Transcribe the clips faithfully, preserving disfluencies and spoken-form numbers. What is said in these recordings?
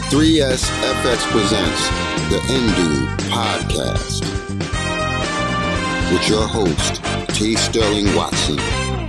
three S F X presents the Indu Podcast with your host, T. Sterling Watson.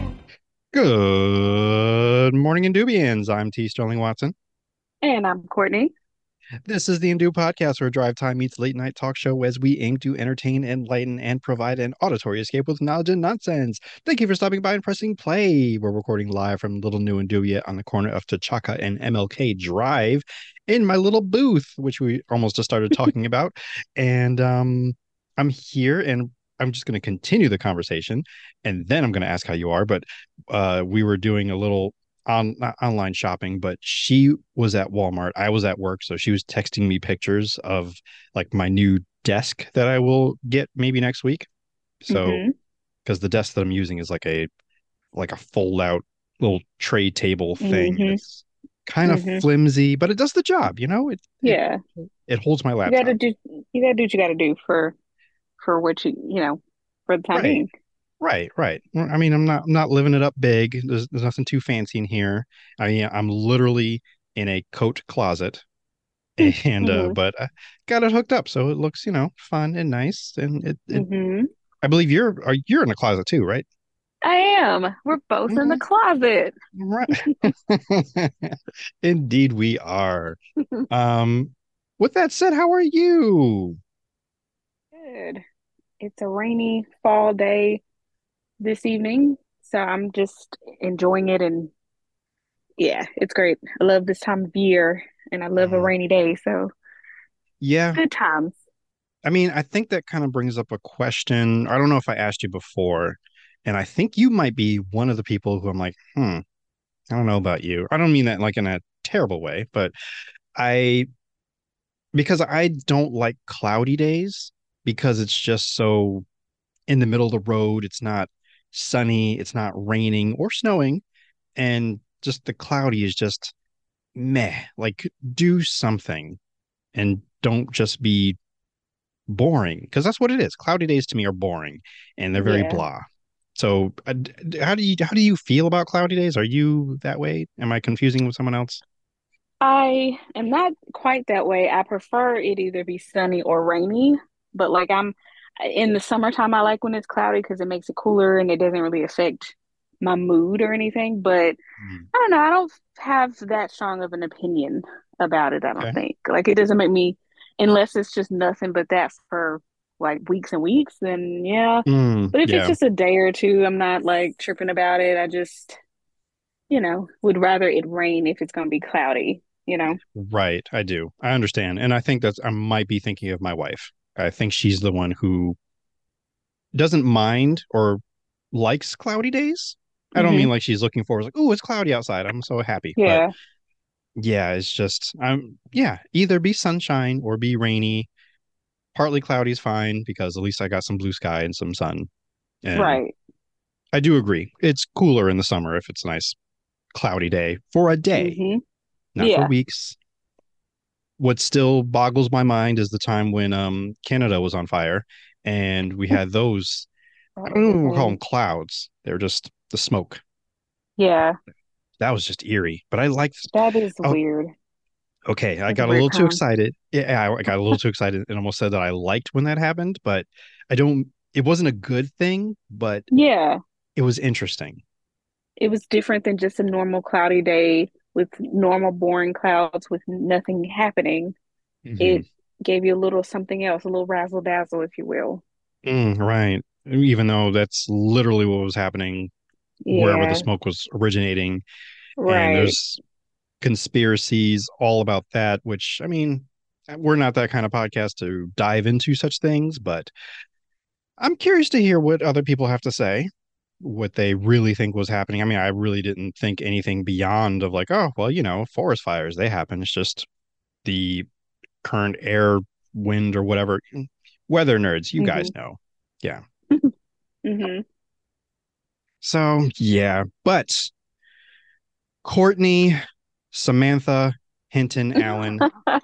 Good morning, Indubians. I'm T. Sterling Watson. And I'm Courtney. This is the Indu Podcast, where drive time meets late night talk show as we aim to entertain, enlighten, and provide an auditory escape with knowledge and nonsense. Thank you for stopping by and pressing play. We're recording live from Little New Indubia on the corner of T'Chaka and M L K Drive in my little booth, which we almost just started talking about. And um, I'm here and I'm just going to continue the conversation, and then I'm going to ask how you are. But uh, we were doing a little on not online shopping, but she was at Walmart. I was at work, so she was texting me pictures of like my new desk that I will get maybe next week. So, Mhm. because the desk that I'm using is like a like a fold out little tray table thing. Mhm. It's kind of Mhm. flimsy, but it does the job, you know? It it Yeah. it holds my You gotta laptop. do you gotta do what you gotta do for for what you you know, for the time Right. being. Right, right. Well, I mean, I'm not I'm not living it up big. There's there's nothing too fancy in here. I mean, I'm literally in a coat closet. And uh Mhm. but I got it hooked up so it looks, you know, fun and nice. And it, it Mhm. I believe you're are you're in a closet too, right? I am. We're both in the Mhm. closet. Right. Indeed we are. Um with that said, how are you? Good. It's a rainy fall day this evening, so I'm just enjoying it and yeah, it's great. I love this time of year and I love a Uh, rainy day, so yeah. good times. I mean, I think that kind of brings up a question. I don't know if I asked you before, and I think you might be one of the people who I'm like, hmm, I don't know about you. I don't mean that like in a terrible way, but I because I don't like cloudy days because it's just so in the middle of the road. It's not sunny, it's not raining or snowing, and just the cloudy is just meh. Like, do something and don't just be boring, because that's what it is. Cloudy days to me are boring and they're very Yeah. blah. So, uh, d- d- how do you how do you feel about cloudy days? Are you that way? Am I confusing with someone else? I am not quite that way. I prefer it either be sunny or rainy, but like I'm in the summertime, I like when it's cloudy because it makes it cooler and it doesn't really affect my mood or anything. But Hmm. I don't know, I don't have that strong of an opinion about it, I don't Okay. think. Like it doesn't make me, unless it's just nothing but that for like weeks and weeks, then yeah. Mm, But if it's yeah. just a day or two, I'm not like tripping about it. I just, you know, would rather it rain if it's going to be cloudy, you know? Right, I do. I understand. And I think that's I might be thinking of my wife. I think she's the one who doesn't mind or likes cloudy days. I don't mean Hmm. like she's looking forward like, oh, it's cloudy outside. I'm so happy. But Yeah. yeah, it's just I'm yeah, either be sunshine or be rainy. Partly cloudy is fine because at least I got some blue sky and some sun. And Right. I do agree. It's cooler in the summer if it's a nice cloudy day for a day, Hmm. not for Yeah. weeks. What still boggles my mind is the time when um Canada was on fire and we had those. I Oh, don't even call them goodness. clouds. They're just the smoke. Yeah. That was just eerie. But I liked. That is Oh, weird. okay. I That's a got a weird little too time. excited. Yeah, I got a little too excited and almost said that I liked when that happened. But I don't. It wasn't a good thing, but Yeah. it was interesting. It was different than just a normal cloudy day with normal boring clouds with nothing happening. Hmm. It gave you a little something else, a little razzle dazzle, if you will. Mm, right. Even though that's literally what was happening wherever the Yeah. smoke was originating. And Right. there's conspiracies all about that, which, I mean, we're not that kind of podcast to dive into such things, but I'm curious to hear what other people have to say, what they really think was happening. I mean, I really didn't think anything beyond of like, oh, well, you know, forest fires, they happen. It's just the current air, wind, or whatever. Weather nerds, you guys Hmm. know. Yeah. Hmm. So, yeah. But Courtney, Samantha, Hinton, Allen,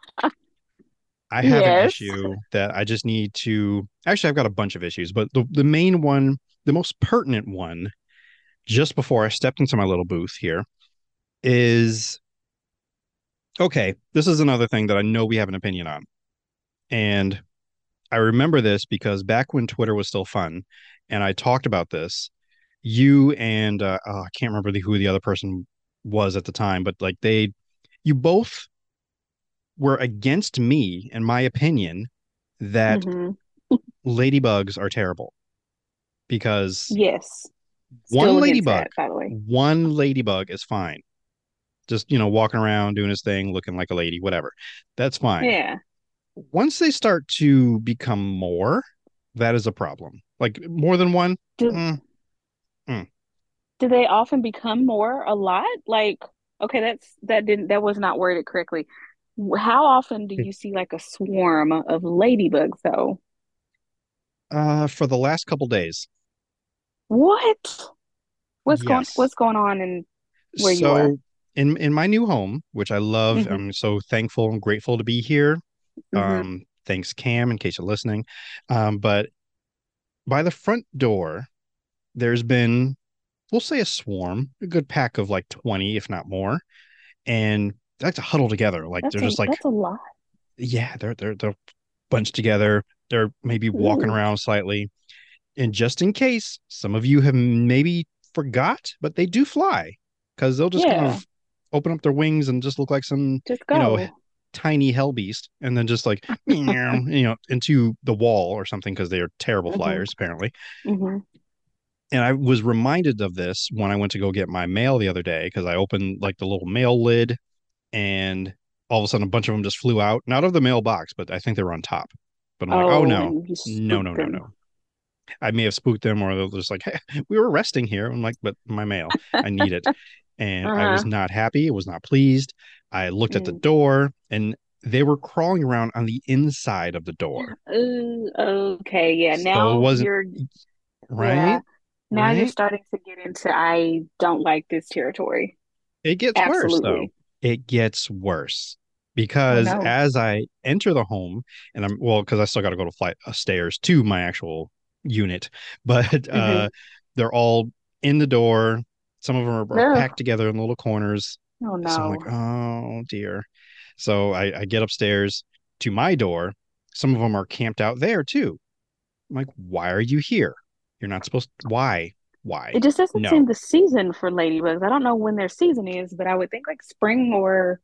I have an Yes. issue that I just need to. Actually, I've got a bunch of issues, but the, the main one, the most pertinent one, just before I stepped into my little booth here, is Okay, this is another thing that I know we have an opinion on. And I remember this because back when Twitter was still fun and I talked about this, you and uh, oh, I can't remember the, who the other person was at the time, but like they, you both were against me and my opinion that Hmm. ladybugs are terrible because Yes. one Still against ladybug, that, by the way. one ladybug is fine. Just, you know, walking around doing his thing, looking like a lady, whatever. That's fine. Yeah. Once they start to become more, that is a problem. Like more than one, Do mm, mm. do they often become more a lot? Like, okay, that's that didn't that was not worded correctly. How often do you see like a swarm of ladybugs though? Uh, for the last couple days, What? What's going yes. what's going on in where you are? So in in my new home, which I love, Hmm. I'm so thankful and grateful to be here. Hmm. Um, thanks, Cam, in case you're listening. Um, but by the front door, there's been, we'll say a swarm, a good pack of like twenty, if not more. And they like to huddle together. Like they're That's a just like, that's a lot. yeah, they're they're they're bunched together. They're maybe walking Ooh. around slightly. And just in case some of you have maybe forgot, but they do fly because they'll just kind Yeah, of open up their wings and just look like some, just you know, go. tiny hell beast and then just like, meow, you know, into the wall or something because they are terrible Hmm. flyers, apparently. Hmm. And I was reminded of this when I went to go get my mail the other day because I opened like the little mail lid and all of a sudden a bunch of them just flew out, not of the mailbox, but I think they were on top. But I'm like, oh Oh, no, and you no, spooked no, no, them. no. I may have spooked them or they're just like, hey, we were resting here. I'm like, but my mail, I need it. And I was Uh-huh. not happy. I was not pleased. I looked at the Mm. door and they were crawling around on the inside of the door. Ooh, okay, yeah. So it Now wasn't you're, yeah. right, Now you're right. starting to get into I don't like this territory. It gets worse though. Absolutely. It gets worse Oh because no. as I enter the home, and I'm well, because I still got to go to flight uh, stairs to my actual unit, but Hmm. uh, they're all in the door. Some of them are, are Ugh. packed together in little corners. Oh So I'm like, no. oh dear. So I, I get upstairs to my door. Some of them are camped out there too. I'm like, why are you here? You're not supposed to, why? It Why? just doesn't seem No. the season for ladybugs. I don't know when their season is, but I would think like spring or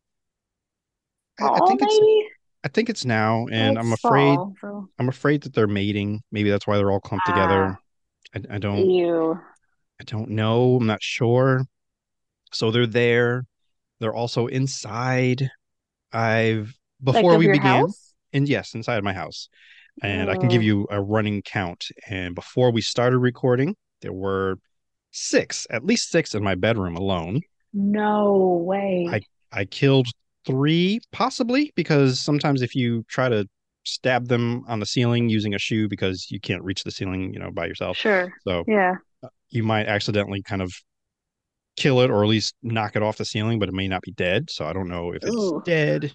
I, I fall, think it's maybe. I think it's now, Well, and I'm it's afraid fall, so I'm afraid that they're mating. Maybe that's why they're all clumped together. ah, I, I don't ew. I don't know. I'm not sure. So they're there. They're also inside. I've Like before of we your began, house? and yes, inside my house. And I can give Oh, you a running count. And before we started recording, there were six, at least six in my bedroom alone. no I way. I killed three, possibly, because sometimes if you try to stab them on the ceiling using a shoe because you can't reach the ceiling, you know, by yourself. Sure. So Yeah. uh, you might accidentally kind of kill it or at least knock it off the ceiling, but it may not be dead. So I don't know if it's Ooh. dead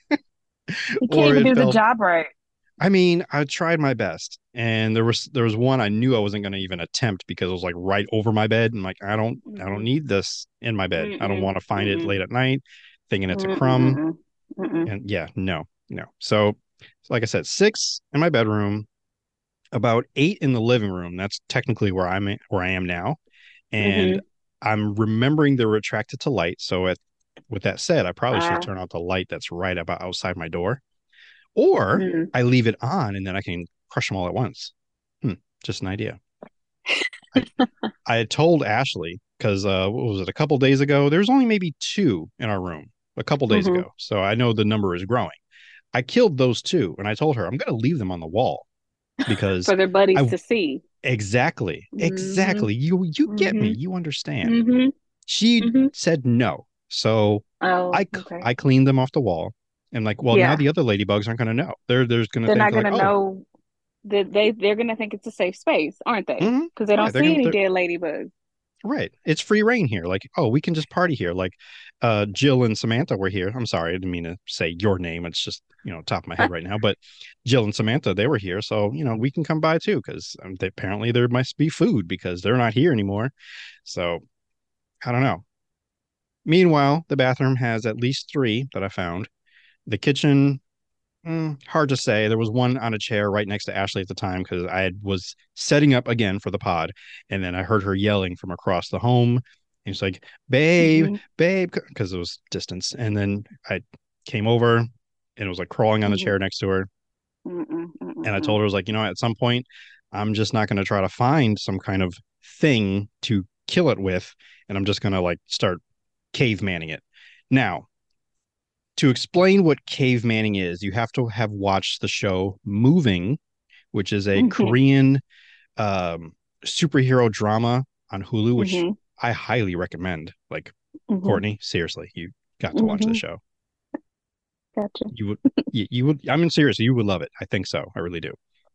You can't or even it do the fell. job right. I mean, I tried my best, and there was there was one I knew I wasn't going to even attempt because it was like right over my bed. And like, I don't I don't Mm-mm. need this in my bed. I don't Mm-mm. want to find it Mm-mm. late at night, thinking it's a Mm-mm. crumb. Mm-mm. Mm-mm. And yeah, no, no. So, like I said, six in my bedroom, about eight in the living room. That's technically where I'm where I am now, and Mm-hmm. I'm remembering they're attracted to light. So, at with that said, I probably should Uh, turn out the light that's right about outside my door, or mm. I leave it on and then I can crush them all at once. Hmm, just an idea. I I had told Ashley because uh, what was it? A couple days ago, there's only maybe two in our room. A couple days Mm-hmm. ago, so I know the number is growing. I killed those two, and I told her I'm going to leave them on the wall because For their buddies I to see. exactly, Mm-hmm. exactly. You you get me. Mm-hmm. You understand. Mm-hmm. She Mm-hmm. said no, so Oh, I okay. I cleaned them off the wall, and like, well, now Yeah. the other ladybugs aren't going to know. They're they're going to They're think not like, gonna oh, know that they they're gonna think it's a safe space, aren't they? mm-hmm, Because they right. don't They're see gonna any they're dead ladybugs. right. It's free reign here. Like, oh, we can just party here. Like, uh, Jill and Samantha were here. I'm sorry, I didn't mean to say your name. It's just, you know, top of my head right now. But Jill and Samantha, they were here. So, you know, we can come by too, because um, they, apparently there must be food because they're not here anymore. So I don't know. Meanwhile, the bathroom has at least three that I found. The kitchen, mm, hard to say. There was one on a chair right next to Ashley at the time because I had, was setting up again for the pod, and then I heard her yelling from across the home. And she's like, "Babe, Mm-hmm. babe," because it was distance. And then I came over, and it was like crawling on the Mm-hmm. chair next to her. Mm-mm, And I mm-mm, told her, I was like, you know, at some point, I'm just not going to try to find some kind of thing to kill it with, and I'm just going to like start cavemanning it. Now, to explain what cavemanning is, you have to have watched the show Moving, which is a mm-hmm. Korean um, superhero drama on Hulu, which Mm-hmm. I highly recommend. Like, Mm-hmm. Courtney, seriously, you got to watch the Mm-hmm. show. Gotcha. You would, you, you would, I mean, seriously, you would love it. I think so. I really do.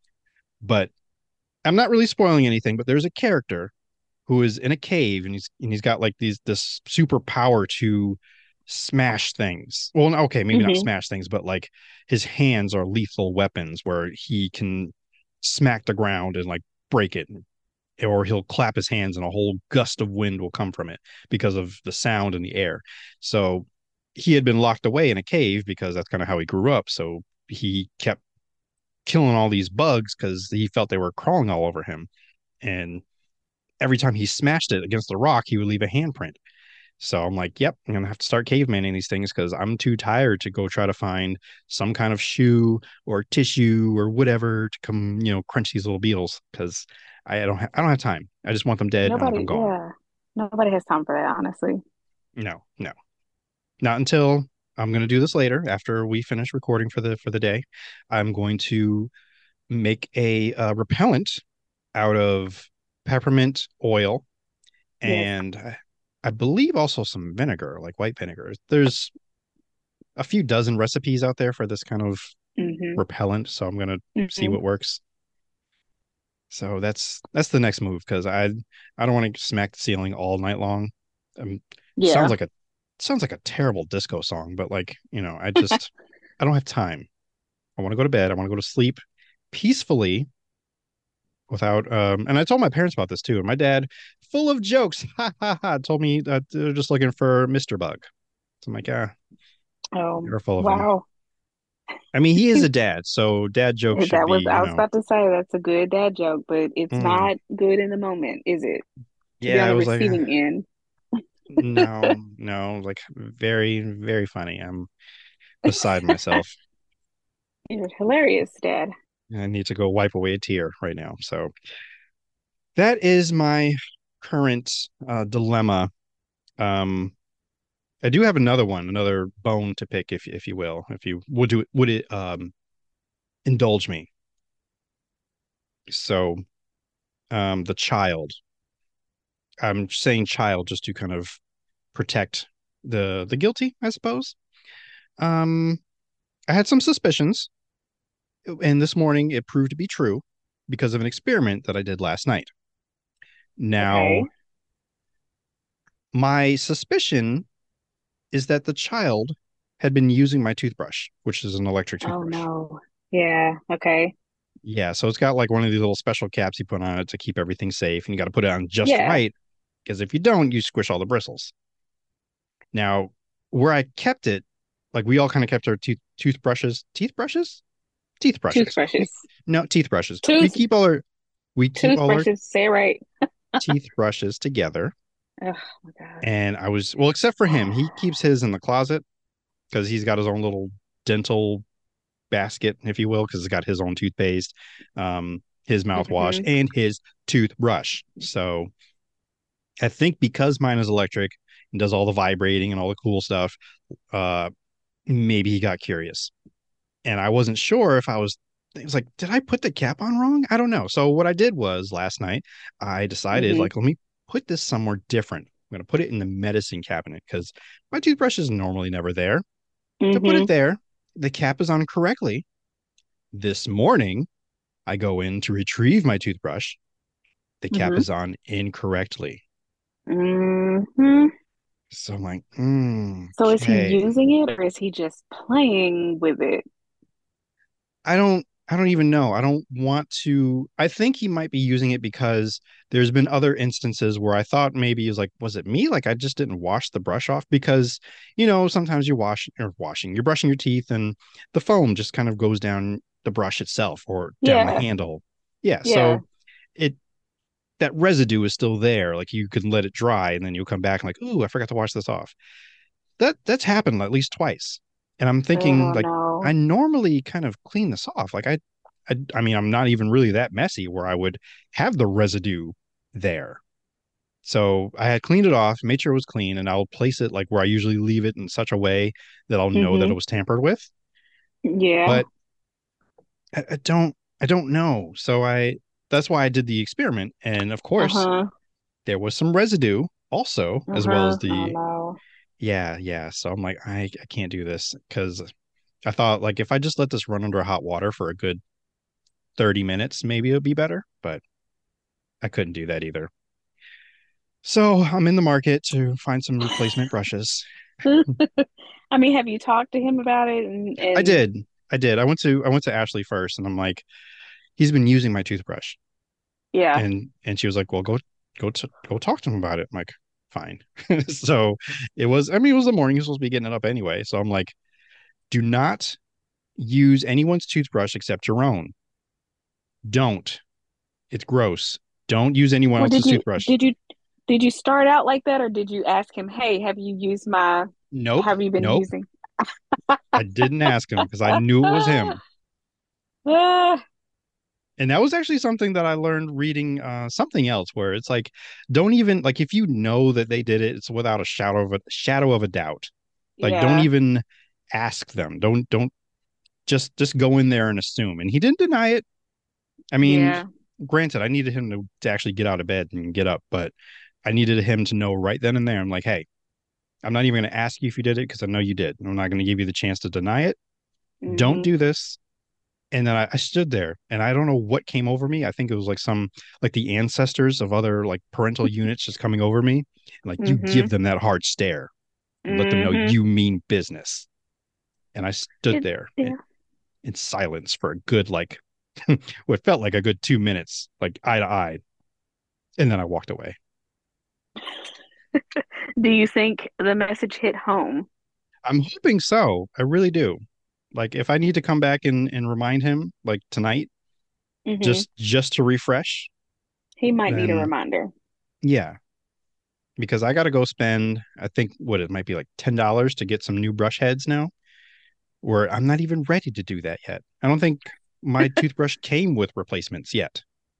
But I'm not really spoiling anything, but there's a character who is in a cave and he's and he's got like these this super power to smash things. Well, okay, maybe not Mm-hmm. smash things, but like his hands are lethal weapons where he can smack the ground and like break it, or he'll clap his hands and a whole gust of wind will come from it because of the sound in the air. So he had been locked away in a cave because that's kind of how he grew up. So he kept killing all these bugs because he felt they were crawling all over him. And every time he smashed it against the rock, he would leave a handprint. So I'm like, yep, I'm gonna have to start cavemanning these things because I'm too tired to go try to find some kind of shoe or tissue or whatever to come, you know, crunch these little beetles because I don't ha- I don't have time. I just want them dead. I want them Nobody, gone. yeah. Nobody has time for that, honestly. No, no, not until I'm gonna do this later after we finish recording for the for the day. I'm going to make a uh, repellent out of peppermint oil Yes. and I, I believe also some vinegar, like white vinegar. There's a few dozen recipes out there for this kind of Mm-hmm. repellent, so I'm gonna see Mm-hmm. what works. So that's that's the next move because I I don't want to smack the ceiling all night long. Um, sounds Yeah. like a sounds like a terrible disco song, but like you know, I just I don't have time. I want to go to bed. I want to go to sleep peacefully without um and I told my parents about this too. And my dad, full of jokes, ha ha ha, told me that they're just looking for mister Bug. So I'm like, ah, Um, you're full of them. wow. I mean, he is a dad, so dad jokes should That be, was, you I was know, about to say that's a good dad joke, but it's mm, not good in the moment, is it? To be yeah, on I the was like, "Ah, receiving end. no, no, like very, very funny. I'm beside myself. You're hilarious, Dad. I need to go wipe away a tear right now. So that is my current uh, dilemma. Um, I do have another one, another bone to pick, if if you will, if you would do would it um indulge me. So, um, the child. I'm saying child just to kind of protect the the guilty, I suppose. Um, I had some suspicions, and this morning it proved to be true because of an experiment that I did last night. Now, Okay. my suspicion is that the child had been using my toothbrush, which is an electric Oh toothbrush. no. Yeah. Okay. Yeah, so it's got like one of these little special caps you put on it to keep everything safe, and you got to put it on just Yeah. right because if you don't, you squish all the bristles. Now, where I kept it, like we all kind of kept our tooth toothbrushes, teeth brushes, teeth brushes. We Toothbrushes. no teeth brushes. We Tooth keep all our we keep all our toothbrushes. Say it right. teeth brushes together. Oh my God. And I was well, except for him, he keeps his in the closet because he's got his own little dental basket, if you will, because he's got his own toothpaste, um, his mouthwash, Hmm. and his toothbrush. So I think because mine is electric and does all the vibrating and all the cool stuff, uh, maybe he got curious. And I wasn't sure if I was it was like, did I put the cap on wrong? I don't know. So what I did was last night, I decided Hmm. like, let me put this somewhere different. I'm going to put it in the medicine cabinet because my toothbrush is normally never there. To put it Hmm. there, the cap is on correctly. This morning, I go in to retrieve my toothbrush. The cap Hmm. is on incorrectly. Hmm. So I'm like, mm, So is he okay. using it or is he just playing with it? I don't. I don't even know. I don't want to. I think he might be using it because there's been other instances where I thought maybe he was like, was it me? Like I just didn't wash the brush off because, you know, sometimes you wash or washing, you're brushing your teeth and the foam just kind of goes down the brush itself or down the Yeah, handle. Yeah. yeah. So it, that residue is still there. Like you can let it dry and then you'll come back and like, ooh, I forgot to wash this off. That that's happened at least twice. And I'm thinking Oh like I no. normally kind of clean this off. Like I I, I mean, I'm not even really that messy where I would have the residue there. So I had cleaned it off, made sure it was clean, and I'll place it like where I usually leave it in such a way that I'll know that it Mm-hmm. was tampered with. Yeah. But I, I don't I don't know. So I that's why I did the experiment. And of course, Uh-huh. there was some residue also, as well as Uh-huh. Oh the no. yeah, yeah. So I'm like, I, I can't do this because I thought like if I just let this run under hot water for a good thirty minutes, maybe it'll be better. But I couldn't do that either. So I'm in the market to find some replacement brushes. I mean, have you talked to him about it? And I and did. I did. I went to I went to Ashley first and I'm like, he's been using my toothbrush. yeah. And and she was like, well, go go to go talk to him about it. I'm like, fine. So it was, I mean, it was the morning. He was supposed to be getting it up anyway. So I'm like, do not use anyone's toothbrush except your own. Don't. It's gross. Don't use anyone Well, did else's you toothbrush. did you did you start out like that, or did you ask him, "Hey, have you used my Nope. have you been Nope. using?" I didn't ask him because I knew it was him. Ah, And that was actually something that I learned reading uh, something else where it's like, don't even like if you know that they did it, it's without a shadow of a shadow of a doubt. Like, don't yeah, even ask them. Don't don't just just go in there and assume. And he didn't deny it. I mean, yeah. granted, I needed him to, to actually get out of bed and get up, but I needed him to know right then and there. I'm like, hey, I'm not even going to ask you if you did it because I know you did. I'm not going to give you the chance to deny it. Don't Hmm. do this. And then I, I stood there and I don't know what came over me. I think it was like some like the ancestors of other like parental units just coming over me. And like you Hmm. give them that hard stare and let them know Hmm. you mean business. And I stood It, there in, yeah. in silence for a good like what felt like a good two minutes, like eye to eye. And then I walked away. Do you think the message hit home? I'm hoping so. I really do. Like if I need to come back and, and remind him like tonight, Hmm. just just to refresh, He might need a then reminder. yeah, because I got to go spend, I think what it might be like ten dollars to get some new brush heads now, where I'm not even ready to do that yet. I don't think my toothbrush came with replacements yet.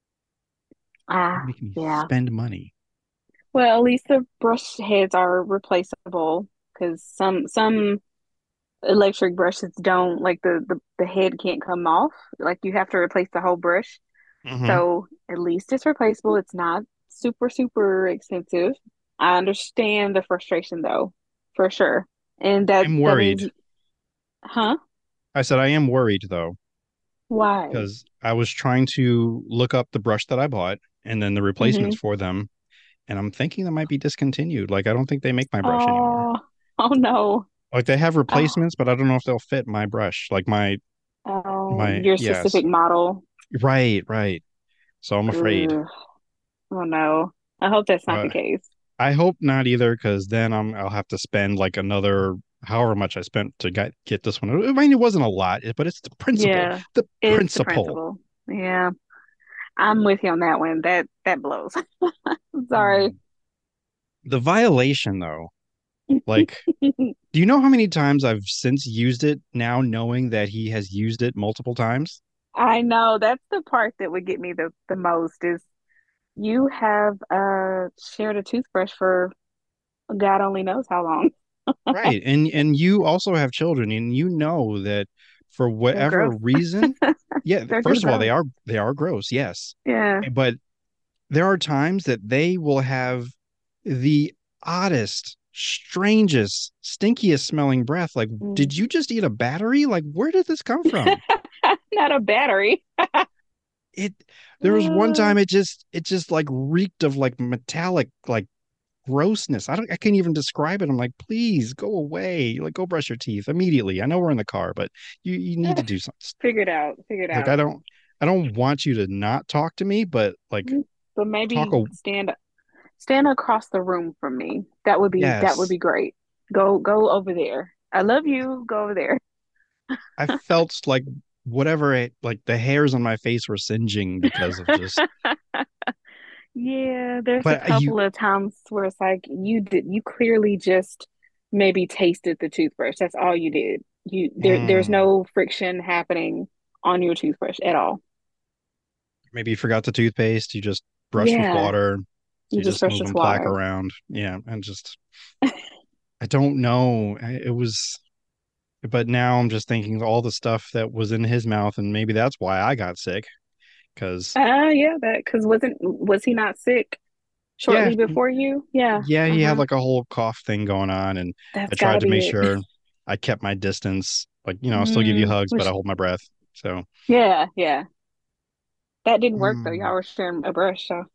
Ah, Make me yeah. spend money. Well, at least the brush heads are replaceable because some some electric brushes don't like the, the the head can't come off. Like you have to replace the whole brush. Hmm. So at least it's replaceable. It's not super, super expensive. I understand the frustration though, for sure. And that I'm that worried. means, huh? I said I am worried though, Why? because I was trying to look up the brush that I bought and then the replacements Mm-hmm. for them, and I'm thinking that might be discontinued. Like I don't think they make my brush anymore. Oh, oh no. Like they have Oh, replacements, but I don't know if they'll fit my brush. Like my oh, my your yes. specific model. Right, right. So I'm afraid. Ugh. Oh no. I hope that's not the Uh, case. I hope not either, because then I'm I'll have to spend like another however much I spent to get get this one. I mean, it wasn't a lot, but it's the principle. Yeah, The it's the principle. principle. Yeah, I'm with you on that one. That that blows. Sorry. Mm. The violation, though, like, do you know how many times I've since used it now, knowing that he has used it multiple times? I know that's the part that would get me the the most is you have uh shared a toothbrush for God only knows how long. Right. And and you also have children, and you know that for They're whatever gross. reason, yeah, They're just first of all, they gross. are they are gross, yes. Yeah. But there are times that they will have the oddest, strangest, stinkiest smelling breath. Like, Mm. did you just eat a battery? Like, where did this come from? Not a battery. It there was one Uh, time it just it just like reeked of like metallic like grossness. I don't I can't even describe it. I'm like, please go away. Like go brush your teeth immediately. I know we're in the car, but you you need to do something. Figure it out. Figure it Like I out. don't I don't want you to not talk to me, but like Mhm. But talk maybe a stand stand across the room from me. That would be that would yes. be great. Go go over there. I love you. Go over there. I felt like whatever it like the hairs on my face were singeing because of just Yeah, there's a but you couple of times where it's like you did you clearly just maybe tasted the toothbrush. That's all you did. You there there's mm, no friction happening on your toothbrush at all. maybe you forgot the toothpaste, you just brushed with Yeah, water, you you're just just brush with moving plaque water. around. Yeah, and just I don't know. I- It was but now I'm just thinking of all the stuff that was in his mouth, and maybe that's why I got sick. Because Uh yeah, that because wasn't was he not sick yeah, shortly before you? Yeah. yeah, he had Uh-huh. like a whole cough thing going on, and I That's tried gotta to be make it. sure I kept my distance. Like, you know, I'll still give you Mm, hugs, but I which hold my breath. So, yeah, yeah. That didn't work though. mm. Y'all were sharing a brush, so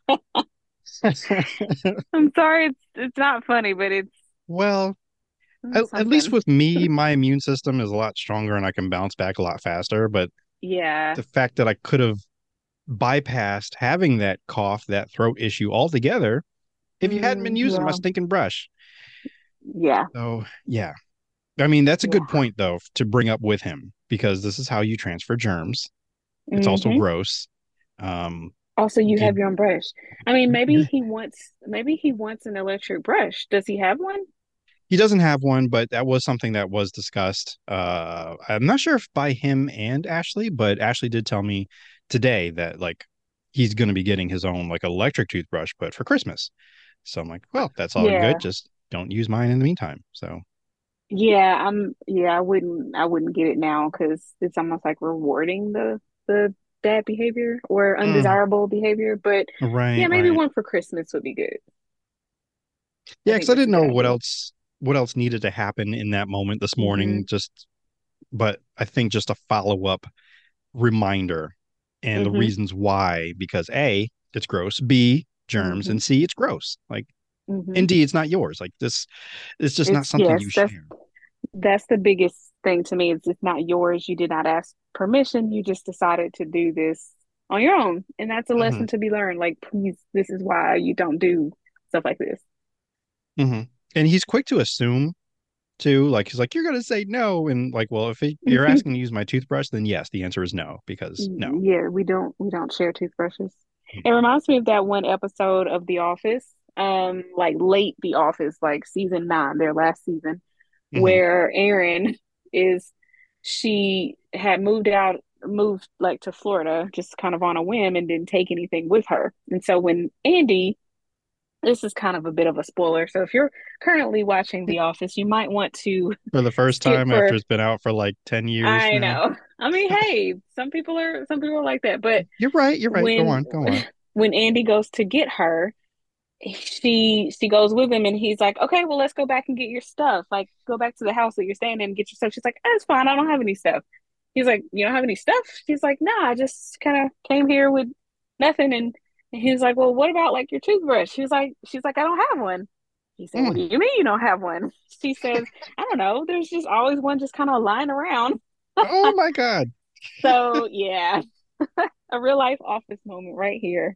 I'm sorry it's it's not funny, but it's, Well, at, it's at least something. with me, my immune system is a lot stronger and I can bounce back a lot faster. But Yeah. the fact that I could have bypassed having that cough, that throat issue altogether, if you hadn't been Mm, using my yeah. stinking brush. Yeah. So, yeah. I mean, that's a good Yeah. point, though, to bring up with him because this is how you transfer germs. It's also Hmm. gross. Um, Also, you have did your own brush. I mean, maybe he wants maybe he wants an electric brush. Does he have one? he doesn't have one, but that was something that was discussed. Uh, I'm not sure if by him and Ashley, but Ashley did tell me today that like he's going to be getting his own like electric toothbrush, but for Christmas. So I'm like, well, that's all good. Yeah. Just don't use mine in the meantime. So, Yeah, I'm yeah, I wouldn't I wouldn't get it now because it's almost like rewarding the the bad behavior or mm, undesirable behavior. But yeah, right, maybe right. one for Christmas would be good. I Yeah, because think I that's a didn't good know what idea. else what else needed to happen in that moment this morning. Hmm. Just, but I think just a follow up reminder and the Hmm. reasons why, because A, it's gross, B, germs, Hmm. and C, it's gross. Like, Hmm. and D, it's not yours. Like this, it's just not It's something you yes, that's share. that's the biggest thing to me. Is it's not yours. You did not ask permission. You just decided to do this on your own, and that's a Hmm. lesson to be learned. Like, please, this is why you don't do stuff like this. Hmm. And he's quick to assume too. Like he's like, you're gonna say no, and like, well, if he, you're asking to use my toothbrush, then yes, the answer is no because no. Yeah, we don't we don't share toothbrushes. It reminds me of that one episode of The Office, um, like late The Office, like season nine, their last season, Hmm. where Erin is she had moved out, moved like to Florida just kind of on a whim and didn't take anything with her. And so when Andy, this is kind of a bit of a spoiler. So if you're currently watching The Office, you might want to For the first skip time after for it's been out for like ten years I now. know. I mean, hey, some people are some people are like that, but You're right. You're right. Go when on. Go on. when Andy goes to get her, she she goes with him and he's like, okay, well, let's go back and get your stuff. Like, go back to the house that you're staying in and get your stuff. She's like, that's fine. I don't have any stuff. He's like, you don't have any stuff? She's like, nah, I just kind of came here with nothing. And, and he's like, well, what about like your toothbrush? She's like, she's like, I don't have one. He said, what do Mm. you mean you don't have one? She says, I don't know. There's just always one just kind of lying around. Oh my God. So yeah, a real life office moment right here.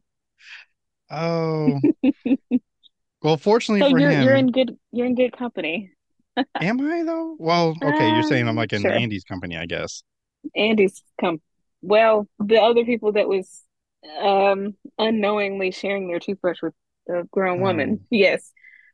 Oh, well, fortunately So for you're you're him, in good you're in good company. am I though? Well, okay, you're saying I'm Um, like in sure. Andy's company, I guess. Andy's come. Well, the other people that was um unknowingly sharing their toothbrush with a grown woman. Um, Yes.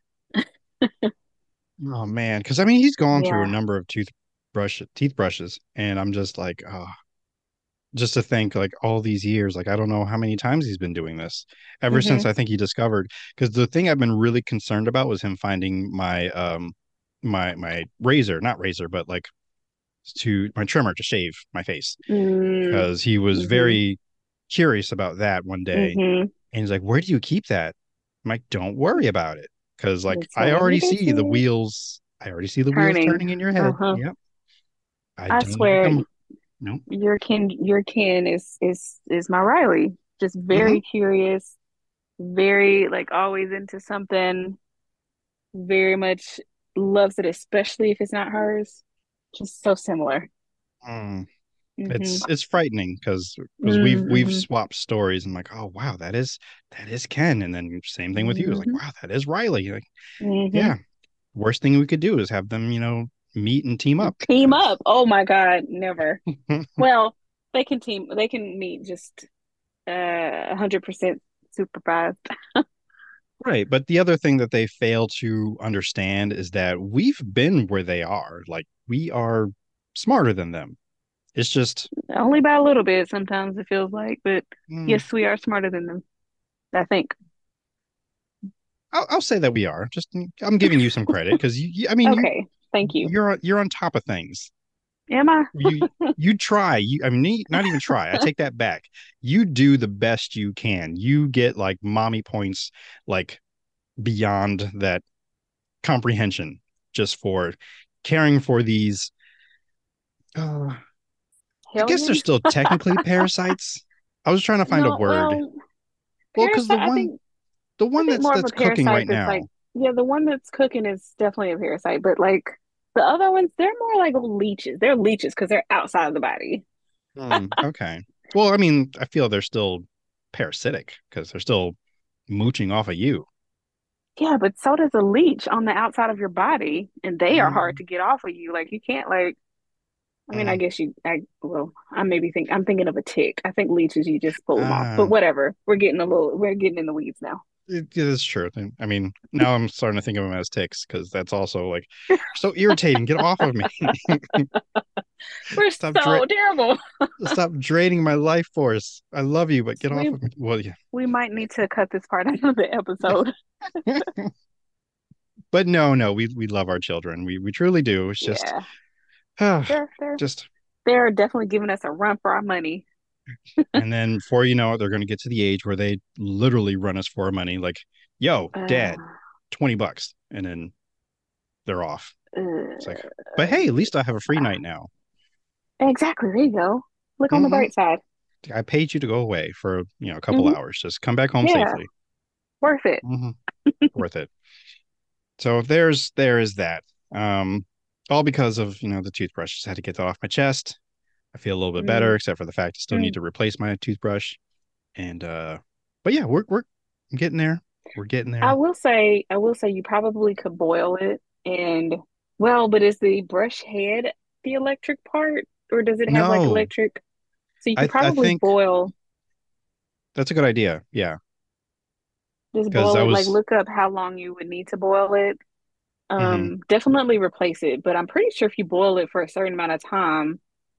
oh man, because I mean he's gone through a Yeah. number of toothbrush teeth brushes, and I'm just like, oh, just to think like all these years, like I don't know how many times he's been doing this ever since Hmm. I think he discovered. Because the thing I've been really concerned about was him finding my um my my razor, not razor, but like to my trimmer to shave my face, Mm, because he was hmm. very curious about that one day, Hmm. and he's like, "Where do you keep that?" I'm like, "Don't worry about it, because like It's I already already see the busy. wheels. I already see the wheels Turning. turning in your head. Uh-huh. Yep, I I don't need to swear come. No. your kin your kin is is is my Riley. Just Mm-hmm. very curious, very like always into something, very much loves it, especially if it's not hers. Just so similar. Mm. Hmm. It's it's frightening because because we've we've Mm-hmm. swapped stories and like, oh wow, that is that is Ken, and then same thing with you. It's like, Hmm. wow, that is Riley. Like, Hmm. yeah, worst thing we could do is have them, you know, meet and team up Team because up. Oh my God, never. Well, they can team, they can meet just uh one hundred percent supervised. right. But the other thing that they fail to understand is that we've been where they are. Like we are smarter than them. It's just, Only by a little bit sometimes it feels like, but mm, yes, we are smarter than them, I think. I'll, I'll say that we are. Just I'm giving you some credit because you, you, I mean, you Okay, thank you. you're you're on top of things. Am I? You you try. You I mean, not even try. I take that back. You do the best you can. You get like mommy points, like beyond that comprehension, just for caring for these. Uh, I guess they're Hellions? still technically parasites. I was trying to find a No, word. well, Well, because the parasite, I one think the I one think that's more of a that's cooking parasite right that's like, now. yeah, the one that's cooking is definitely a parasite, but like the other ones, they're more like leeches. They're leeches because they're outside of the body. Hmm, okay. Well, I mean, I feel they're still parasitic because they're still mooching off of you. Yeah, but so does a leech on the outside of your body, and they are hard Mm, to get off of you. Like you can't like, I mean, I mm, guess you, I well, I maybe think I'm thinking of a tick. I think leeches, you just pull them off. But uh, whatever, we're getting a little, we're getting in the weeds now. It, it is true. I mean, now I'm starting to think of them as ticks because that's also like so irritating. Get off of me. We're Stop dra so terrible. stop draining my life force. I love you, but get off We of me. Well, yeah. we might need to cut this part out of the episode. But no, no, we we love our children. We we truly do. It's just Yeah, uh, they're they're just they're definitely giving us a run for our money. and then before you know it, they're gonna get to the age where they literally run us for our money. Like, yo, Uh, dad, twenty bucks. And then they're off. It's like, uh, but hey, at least I have a free night now. exactly. There you go. Look on the Hmm. bright side. I paid you to go away for, you know, a couple Hmm. hours. Just come back home Yeah, safely. worth it. Hmm. Worth it. So there's there is that. Um, all because of, you know, the toothbrush. Just had to get that off my chest. I feel a little bit better, Mm, except for the fact I still need mm. to replace my toothbrush. And uh, but yeah, we're we're getting there. We're getting I there. will say, I will say you probably could boil it and well, but is the brush head the electric part or does it have like No, electric? So you I could th- I probably think boil, that's a good idea. Yeah, just because boil I it, like was. look up how long you would need to boil it. Mhm. Um, definitely replace it, but I'm pretty sure if you boil it for a certain amount of time,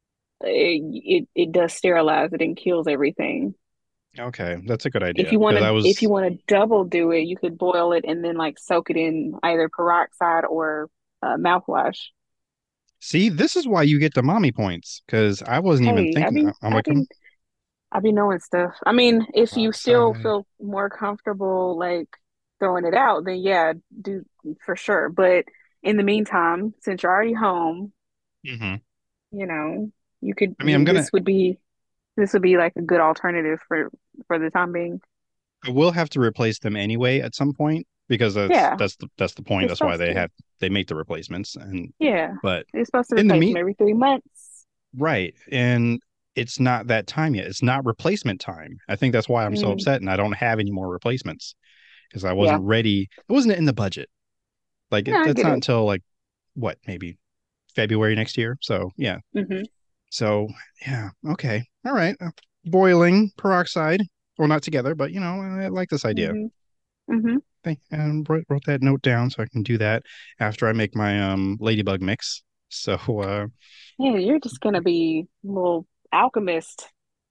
it it, it does sterilize it and kills everything. Okay, that's a good If idea you want because to, I if you was. want to double do it, you could boil it and then like soak it in either peroxide or uh, mouthwash. See, this is why you get the mommy points because I wasn't even Hey, I thinking. be, I'm I like, um, be, I be knowing stuff. I mean, if you still peroxide. feel more comfortable like throwing it out, then yeah, do for sure. But in the meantime, since you're already home, Hmm. you know, you could, I mean, I'm gonna. this would be, this would be like a good alternative for for the time being. I will have to replace them anyway at some point because that's Yeah, that's the that's the point. it's That's why supposed they to. have they make the replacements. And Yeah, but it's supposed to in the replace them meat, every three months. right? And it's not that time yet. It's not replacement time. I think that's why I'm so Mm, upset and I don't have any more replacements because I yeah, wasn't ready. It wasn't in the budget. Like no, it, I that's get not it. until like what maybe February next year. So yeah. Hmm. So yeah. Okay. All right. Uh, Boiling peroxide. Well, not together, but you know, I like this idea. Hmm. Hmm. Thank and wrote, wrote that note down so I can do that after I make my um ladybug mix. So uh Yeah, you're just gonna be a little alchemist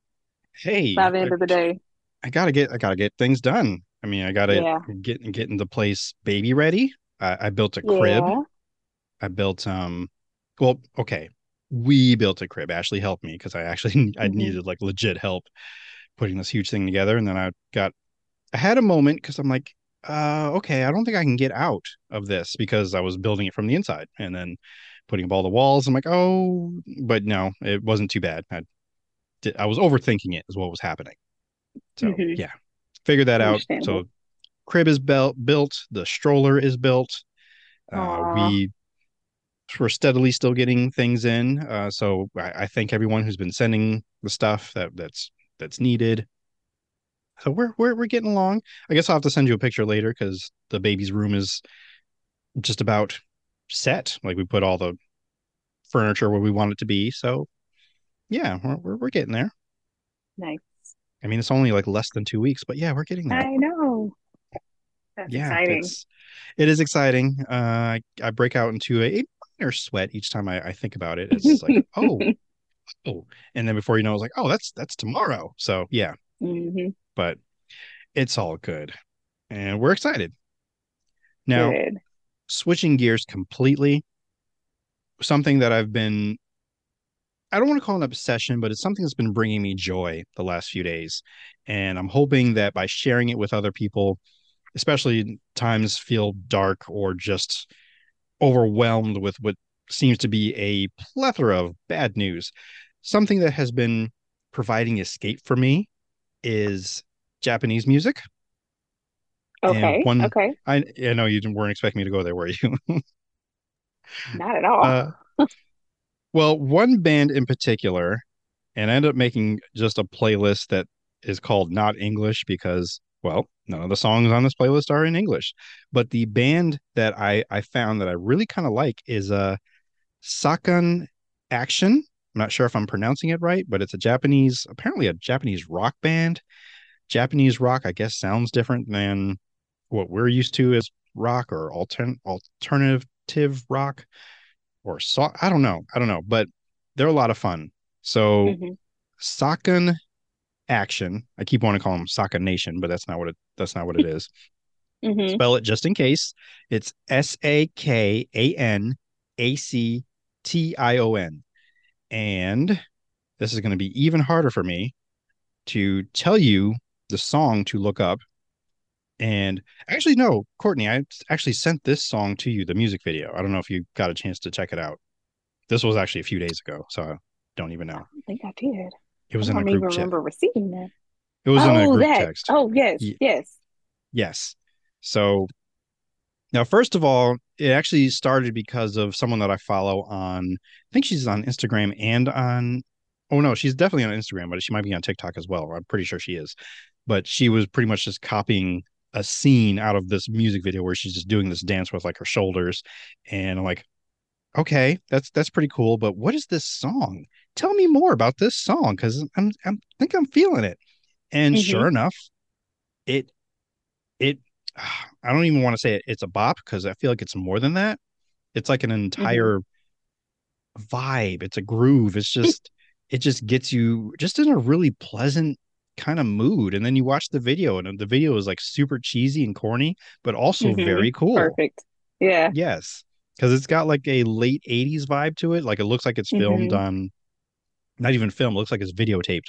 by hey, the I, end of the day. I gotta get I gotta get things done. I mean, I gotta Yeah, get get in the place baby ready. I, I built a crib. yeah. I built um well, okay. We built a crib. Ashley helped me because I actually I Hmm. needed like legit help putting this huge thing together. And then I got I had a moment because I'm like, uh, okay, I don't think I can get out of this because I was building it from the inside and then putting up all the walls. I'm like, oh, but no, it wasn't too bad. I did, I was overthinking it is what was happening. So Hmm. yeah. figured that out. Understandable. So crib is built, built. The stroller is built. Uh, Aw, we we're steadily still getting things in. Uh, so I, I thank everyone who's been sending the stuff that that's that's needed. So we're we're we're getting along. I guess I'll have to send you a picture later because the baby's room is just about set. Like we put all the furniture where we want it to be. So yeah, we're we're, we're getting there. nice. I mean, it's only like less than two weeks, but yeah, we're getting there. I know. That's Yeah, exciting. it's it is exciting. Uh, I, I break out into a, a minor sweat each time I, I think about it. It's like, oh, oh, and then before you know, it's like, oh, that's that's tomorrow. So yeah, Hmm. but it's all good, and we're excited. Now, Good. switching gears completely, something that I've been I don't want to call it an obsession, but it's something that's been bringing me joy the last few days. And I'm hoping that by sharing it with other people, especially times feel dark or just overwhelmed with what seems to be a plethora of bad news, something that has been providing escape for me is Japanese music. And Okay. one, Okay. I, I know you weren't expecting me to go there, were you? Not at all. uh, well, one band in particular, and I ended up making just a playlist that is called Not English because, well, none of the songs on this playlist are in English. But the band that I I found that I really kind of like is uh Sakan Action. I'm not sure if I'm pronouncing it right, but it's a Japanese, apparently a Japanese rock band. Japanese rock, I guess, sounds different than what we're used to as rock or altern alternative rock or so I don't know. I don't know, but they're a lot of fun. So Hmm. Sakan Action. I keep wanting to call them Saka Nation, but that's not what it that's not what it is. Hmm. Spell it just in case. It's S A K A N A C T I O N. And this is going to be even harder for me to tell you the song to look up. And actually, no, Courtney, I actually sent this song to you, the music video. I don't know if you got a chance to check it out. This was actually a few days ago, so I don't even I know. don't think I did. It I was in a don't even group chat. remember receiving that. It was in a Oh, group that. text. Oh, yes. Y- Yes. yes. So now, first of all, it actually started because of someone that I follow on, I think she's on Instagram and on, oh no, she's definitely on Instagram, but she might be on TikTok as well. I'm pretty sure she is. But she was pretty much just copying a scene out of this music video where she's just doing this dance with like her shoulders. And I'm like, okay, that's that's pretty cool, but what is this song? Tell me more about this song because I'm I'm I think I'm feeling it. And Hmm. sure enough, it it I don't even want to say it, it's a bop because I feel like it's more than that. It's like an Hmm. entire vibe. It's a groove. It's just it just gets you just in a really pleasant kind of mood. And then you watch the video, and the video is like super cheesy and corny, but also Hmm. very cool. Perfect. Yeah. Yes, because it's got like a late eighties vibe to it. Like it looks like it's filmed Hmm. on not even film. It looks like it's videotaped,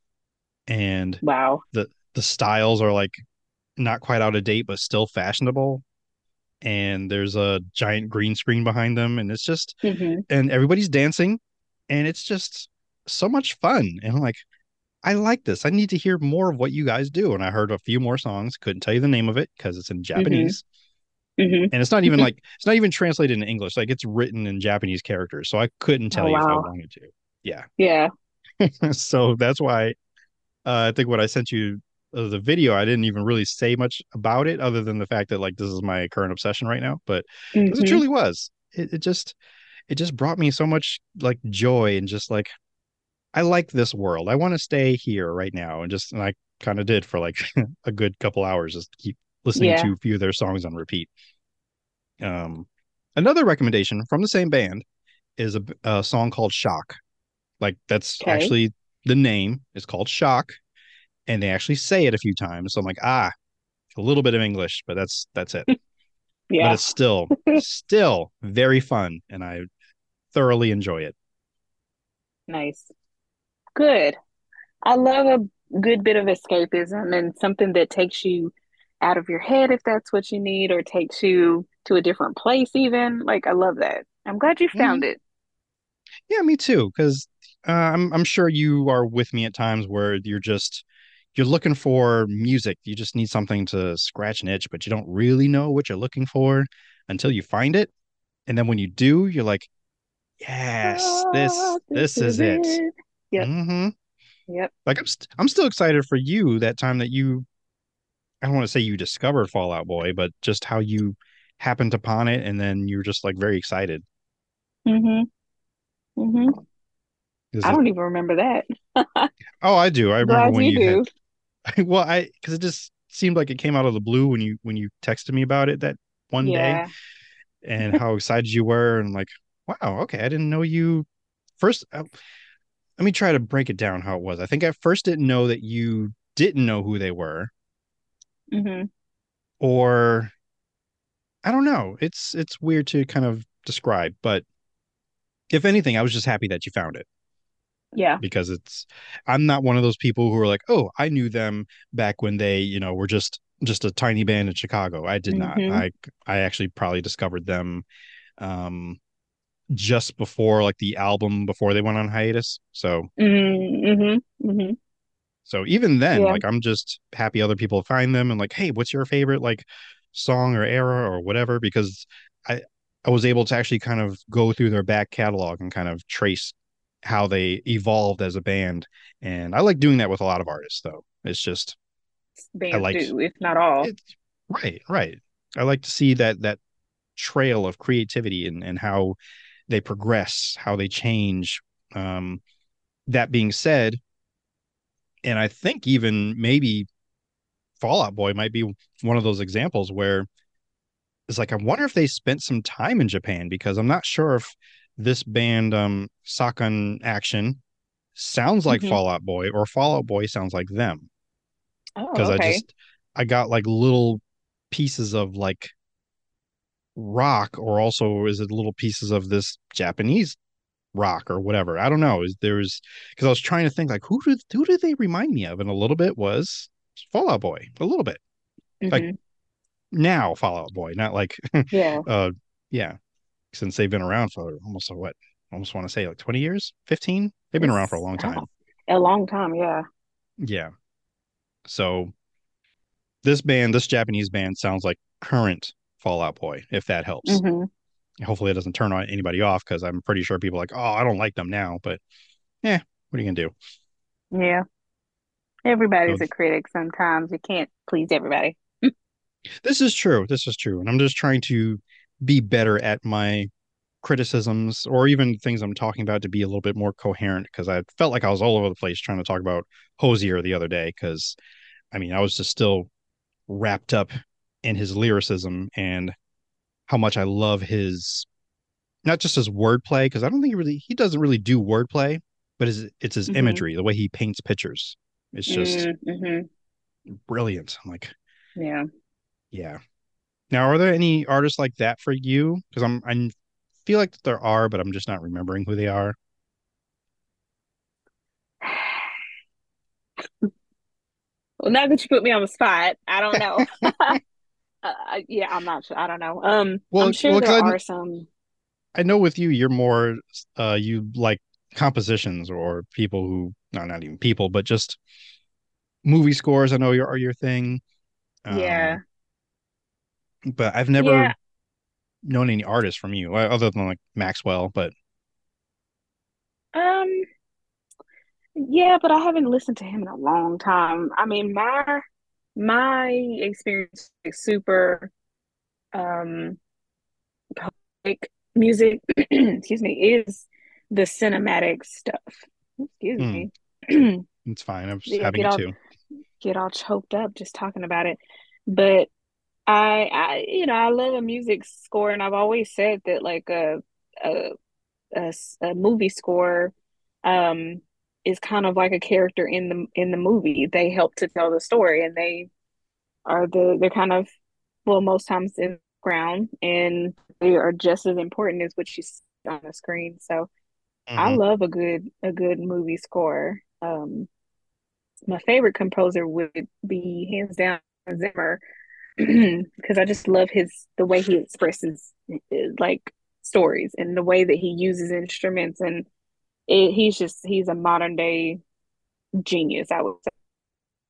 and Wow. the the styles are like not quite out of date, but still fashionable. And there's a giant green screen behind them, and it's just Hmm. and everybody's dancing, and it's just so much fun. And I'm like, I like this. I need to hear more of what you guys do. And I heard a few more songs. Couldn't tell you the name of it because it's in Hmm. Japanese, Hmm. and it's not even like it's not even translated in English. Like it's written in Japanese characters, so I couldn't Oh, tell you if I wow. wanted to. Yeah, Yeah. so that's why uh, I think when I sent you uh, the video, I didn't even really say much about it other than the fact that like this is my current obsession right now. But because it Hmm. truly was, it, it just it just brought me so much like joy and just like I like this world. I want to stay here right now, and just and I kind of did for like a good couple hours, just keep listening Yeah. to a few of their songs on repeat. Um, Another recommendation from the same band is a, a song called Shock. Like that's Okay. actually the name is called Shock, and they actually say it a few times. So I'm like, ah, a little bit of English, but that's that's it. But Yeah. it's still still very fun, and I thoroughly enjoy it. Nice. Good. I love a good bit of escapism and something that takes you out of your head if that's what you need, or takes you to a different place, even. Like, I love that. I'm glad you found Mhm. it. Yeah, me too. Because uh, I'm I'm sure you are with me at times where you're just you're looking for music. You just need something to scratch an itch, but you don't really know what you're looking for until you find it. And then when you do, you're like, yes, Oh, this this this is is it. it. Yep. hmm Yep. Like I'm st I'm still excited for you that time that you I don't want to say you discovered Fallout Boy, but just how you happened upon it and then you're just like very excited. hmm hmm Is I it? don't even remember that. Oh, I do. I remember Glad when you you had do. well, I because it just seemed like it came out of the blue when you when you texted me about it that one day Yeah. and how excited you were and like, wow, okay, I didn't know you first. Uh, let me try to break it down how it was. I think I first didn't know that you didn't know who they were, hmm or I don't know. It's it's weird to kind of describe, but if anything, I was just happy that you found it Yeah. because it's I'm not one of those people who are like, "Oh, I knew them back when they, you know, were just just a tiny band in Chicago." I did not. hmm I I actually probably discovered them um just before like the album before they went on hiatus. So hmm hmm so even then, Yeah. like I'm just happy other people find them and like, "Hey, what's your favorite like song or era or whatever?" Because I I was able to actually kind of go through their back catalog and kind of trace how they evolved as a band. And I like doing that with a lot of artists, though. It's just I Bands like do, if not all. it. Right, right. I like to see that that trail of creativity and and how they progress, how they change. Um, that being said, and I think even maybe Fallout Boy might be one of those examples where it's like I wonder if they spent some time in Japan because I'm not sure if this band um Sakan Action sounds like hmm Fallout Boy or Fallout Boy sounds like them Oh, because I okay. just I got like little pieces of like rock or also is it little pieces of this Japanese rock or whatever. I don't know. Is there's because I was trying to think like who do who do they remind me of? And a little bit was Fallout Boy. A little bit. Like hmm now Fallout Boy, not like Yeah. uh yeah, since they've been around for almost uh, what almost want to say like twenty years, fifteen. They've been around for a It's long oh, time. a long time. Yeah. Yeah. So this band, this Japanese band sounds like current Fallout Boy, if that helps. hmm Hopefully it doesn't turn on anybody off because I'm pretty sure people are like, oh, I don't like them now, but yeah, what are you gonna do? Yeah. So Everybody's a critic sometimes. You can't please everybody. this is true. This is true. And I'm just trying to be better at my criticisms or even things I'm talking about to be a little bit more coherent because I felt like I was all over the place trying to talk about Hosier the other day because I mean I was just still wrapped up in his lyricism and how much I love his not just his wordplay because I don't think he really he doesn't really do wordplay, but his, it's his hmm imagery, the way he paints pictures. It's just hmm brilliant. I'm like, Yeah. yeah. Now, are there any artists like that for you? Because I'm I feel like there are, but I'm just not remembering who they are. Well, now that you put me on the spot, I don't know. Uh, yeah, I'm not sure. I don't know. Um, I'm Well, sure well, there because are some. I, I know with you, you're more uh you like compositions or people who no, not even people, but just movie scores. I know your are your thing. Yeah. Um, but I've never Yeah. known any artists from you uh, other than like Maxwell. But Um, yeah, but I haven't listened to him in a long time. I mean, my my experience is super um like music, excuse me, is the cinematic stuff. Excuse hmm, me. it's fine. I'm just Yeah, having get it all too. get all choked up just talking about it. But I, I, you know, I love a music score, and I've always said that like a a, a, a movie score, um, is kind of like a character in the in the movie. They help to tell the story, and they are the they're kind of well most times in the ground, and they are just as important as what you see on the screen. So I Hmm. love a good a good movie score. Um, my favorite composer would be hands down Zimmer because I just love his the way he expresses like stories and the way that he uses instruments and it, he's just he's a modern day genius, I would say.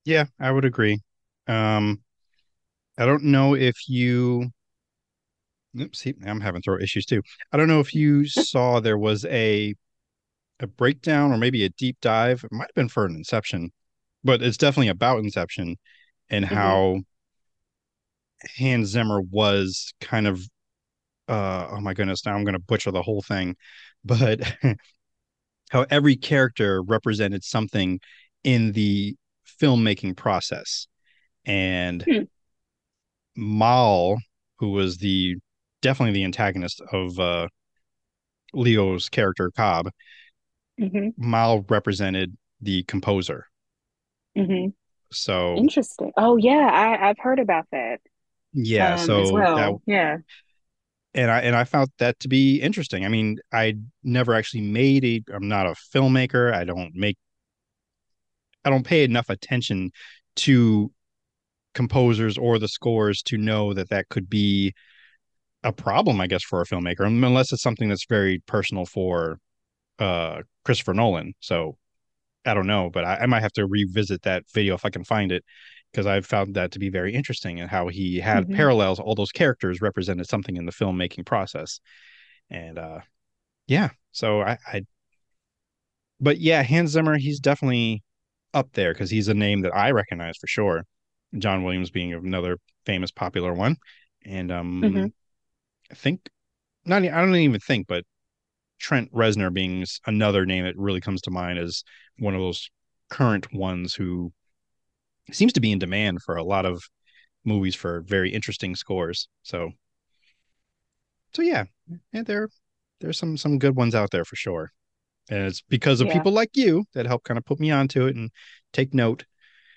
Yeah, I would agree. Um, I don't know if you, oops, see, I'm having throat issues too. I don't know if you saw there was a a breakdown or maybe a deep dive. It might have been for an Inception, but it's definitely about Inception and Hmm. how Hans Zimmer was kind of uh oh my goodness, now I'm gonna butcher the whole thing, but how every character represented something in the filmmaking process. And Hmm. Mal, who was the definitely the antagonist of uh Leo's character Cobb, Hmm. Mal represented the composer. Hmm. So Interesting. Oh yeah, I I've heard about that yeah, um as so that well. Yeah. and I and I found that to be interesting. I mean, I never actually made a I'm not a filmmaker. I don't make I don't pay enough attention to composers or the scores to know that that could be a problem, I guess, for a filmmaker, unless it's something that's very personal for uh Christopher Nolan. So I don't know, but I, I might have to revisit that video if I can find it because I found that to be very interesting and how he had Hmm. parallels. All those characters represented something in the filmmaking process, and uh, yeah. So I, I, but yeah, Hans Zimmer, he's definitely up there because he's a name that I recognize for sure. John Williams being another famous popular one, and Hmm. um, I think not. I don't even think, but Trent Reznor being another name that really comes to mind as one of those current ones who seems to be in demand for a lot of movies for very interesting scores. So so yeah, yeah, there there's some some good ones out there for sure. And it's because of Yeah. people like you that help kind of put me onto it and take note.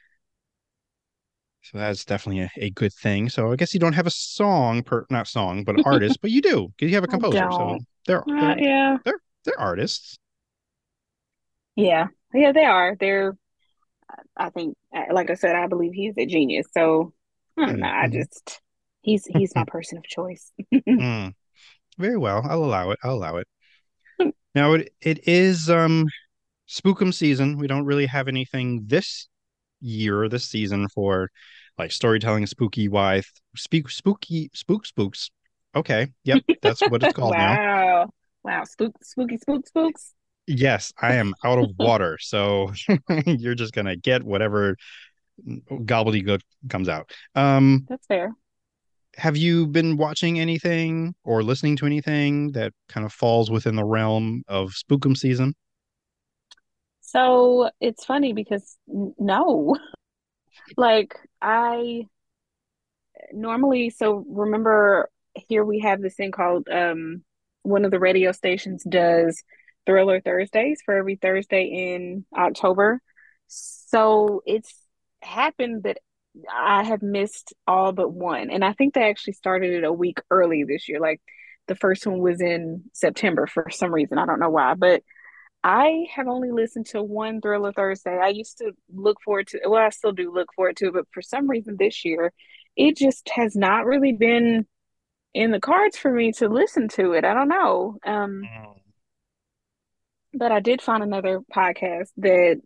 So that's definitely a, a good thing. So I guess you don't have a song per not song, but an artist, but you do because you have a I composer. So don't. they're Uh, they're yeah. they're they're artists. Yeah. Yeah, they are. They're I think uh, like I said, I believe he's a genius. So I don't know. I Mm-hmm. just he's he's my person of choice. Mm, very well. I'll allow it. I'll allow it. Now it it is um Spookum season. We don't really have anything this year, this season for like storytelling, spooky wise, speak spooky spook spooks. Okay, yep, that's what it's called now. Wow. Wow. Spook spooky spook spooks. Yes, I am out of water, so you're just gonna get whatever gobbledygook comes out. Um, That's fair. have you been watching anything or listening to anything that kind of falls within the realm of Spookum season? So it's funny because n- no, like I normally, so remember here we have this thing called um one of the radio stations does Thriller Thursdays for every Thursday in October. So it's happened that I have missed all but one. And I think they actually started it a week early this year. Like the first one was in September for some reason. I don't know why, but I have only listened to one Thriller Thursday. I used to look forward to, well, I still do look forward to it, but for some reason this year, it just has not really been in the cards for me to listen to it. I don't know. Um, but I did find another podcast that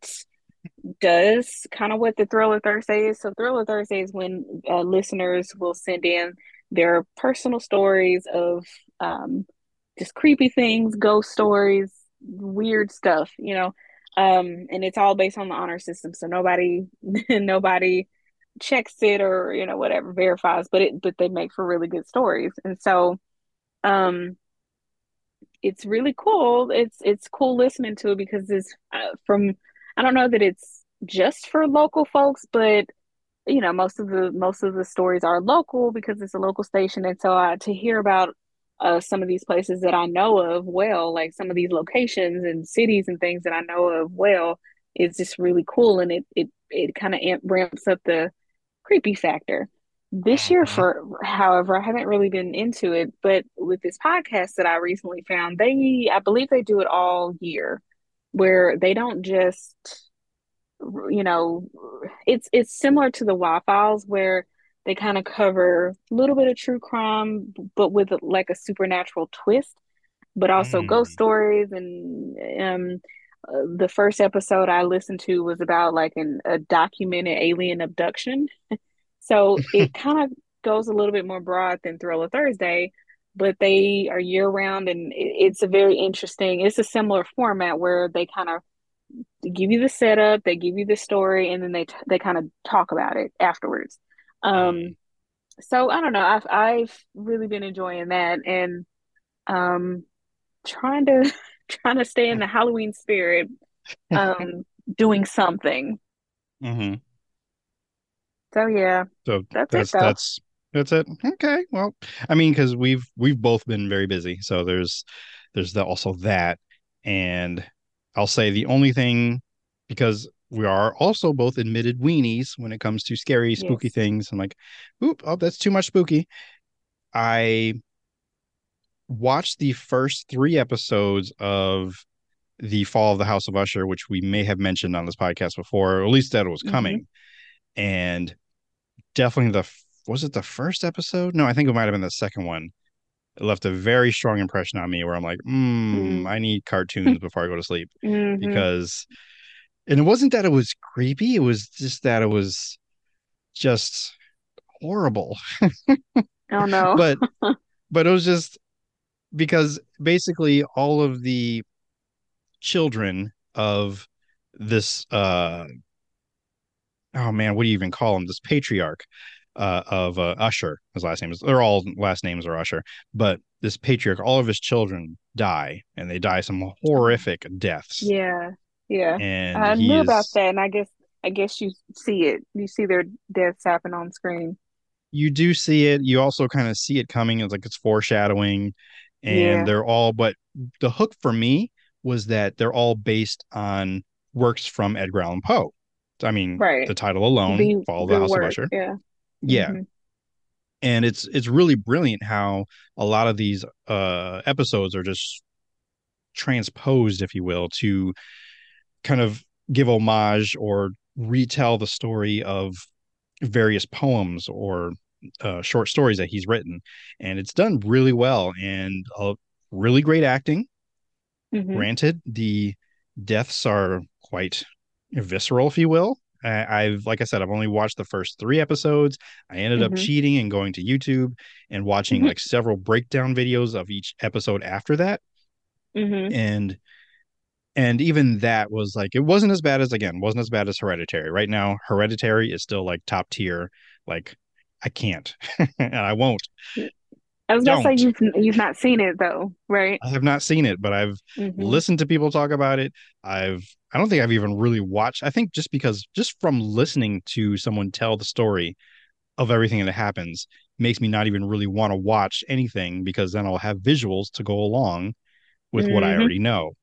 does kind of what the Thriller Thursday is. So Thriller Thursday is when uh, listeners will send in their personal stories of um, just creepy things, ghost stories, weird stuff, you know. Um, and it's all based on the honor system, so nobody, nobody checks it or you know whatever verifies, but it but they make for really good stories, and so um, it's really cool. It's it's cool listening to it because it's uh, from I don't know that it's just for local folks, but you know most of the most of the stories are local because it's a local station, and so uh, to hear about uh, some of these places that I know of well, like some of these locations and cities and things that I know of well, is just really cool, and it it it kind of ramps up the creepy factor. This year, Mhm. for however, I haven't really been into it, but with this podcast that I recently found, they I believe they do it all year, where they don't just you know, it's it's similar to the Y Files where they kind of cover a little bit of true crime, but with like a supernatural twist, but also ghost Mm. stories and um uh, the first episode I listened to was about like an a documented alien abduction. So it kind of goes a little bit more broad than Thriller Thursday, but they are year round and it, it's a very interesting, it's a similar format where they kind of give you the setup, they give you the story, and then they they kind of talk about it afterwards. Um, Mm. so I don't know. I've I've really been enjoying that and um trying to trying to stay in the Halloween spirit, um, doing something. hmm So yeah, So that's it that's though. that's that's it. Okay. Well, I mean, because we've we've both been very busy, so there's there's the, also that, and I'll say the only thing, because we are also both admitted weenies when it comes to scary, spooky Yes. things. I'm like, oop, oh, that's too much spooky. I watched the first three episodes of the Fall of the House of Usher, which we may have mentioned on this podcast before, or at least that it was Mm-hmm. coming, and definitely the was it the first episode? No, I think it might have been the second one. It left a very strong impression on me where I'm like, hmm, I need cartoons before I go to sleep. Mm-hmm. Because and it wasn't that it was creepy, it was just that it was just horrible. Oh no. But but it was just because basically all of the children of this uh oh man, what do you even call him? This patriarch uh, of uh, Usher. His last name is, they're all last names are Usher, but this patriarch, all of his children die, and they die some Oh, horrific deaths. yeah. Yeah. And I he knew about is, that, and I guess I guess you see it. You see their deaths happen on screen. you do see it. You also kind of see it coming. It's like it's foreshadowing, and Yeah. they're all, but the hook for me was that they're all based on works from Edgar Allan Poe. I mean, Right. the title alone, Be Fall of the good House of work. Usher. Yeah. Yeah, Mm-hmm. and it's it's really brilliant how a lot of these uh episodes are just transposed, if you will, to kind of give homage or retell the story of various poems or uh, short stories that he's written, and it's done really well and uh, really great acting. Mm-hmm. Granted, the deaths are quite visceral, if you will. I, I've, like I said, I've only watched the first three episodes. I ended up Mm-hmm. cheating and going to YouTube and watching like several breakdown videos of each episode after that. Mm-hmm. And and even that was like it wasn't as bad as again, wasn't as bad as Hereditary. Right now, Hereditary is still like top tier. Like I can't and I won't. I was gonna say Don't. you've you've not seen it though, right? I have not seen it, but I've Mm-hmm. listened to people talk about it. I've I don't think I've even really watched. I think just because just from listening to someone tell the story of everything that happens makes me not even really want to watch anything because then I'll have visuals to go along with what I Mm-hmm. already know.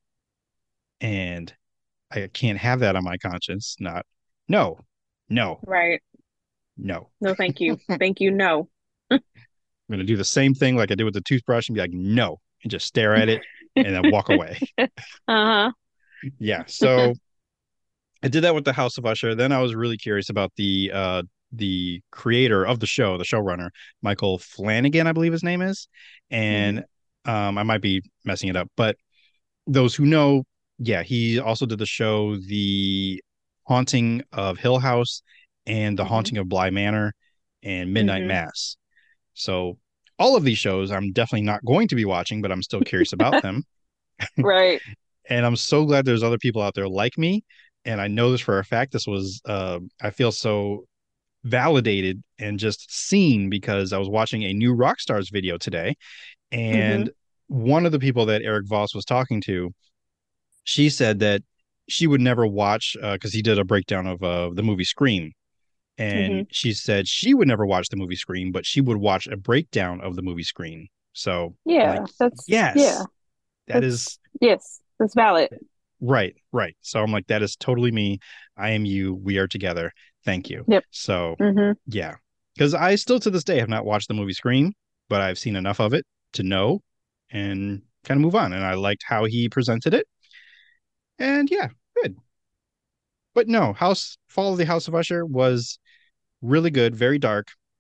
And I can't have that on my conscience. Not no, no, Right. no. No, thank you. Thank you. No. I'm gonna do the same thing like I did with the toothbrush and be like, no, and just stare at it and then walk away. Uh-huh. Yeah. So I did that with the House of Usher. Then I was really curious about the uh the creator of the show, the showrunner, Michael Flanagan, I believe his name is. Mm-hmm. And um I might be messing it up, but those who know, yeah, he also did the show The Haunting of Hill House and The Mm-hmm. Haunting of Bly Manor and Midnight Mm-hmm. Mass. So all of these shows I'm definitely not going to be watching, but I'm still curious about them. Right. And I'm so glad there's other people out there like me. And I know this for a fact. This was, uh, I feel so validated and just seen because I was watching a new Rockstars video today. Mm-hmm. And one of the people that Eric Voss was talking to, she said that she would never watch because uh, he did a breakdown of uh, the movie Scream. Mm-hmm. And she said she would never watch the movie Scream, but she would watch a breakdown of the movie Scream. So I'm like, Yeah, that's yeah. yes, that That's is yes, that's valid. right, right. So I'm like, that is totally me. I am you. We are together. Thank you. Yep. So Mm-hmm. yeah, because I still to this day have not watched the movie Scream, but I've seen enough of it to know and kind of move on. And I liked how he presented it. And yeah, good. But no, House Fall of the House of Usher was really good, very dark.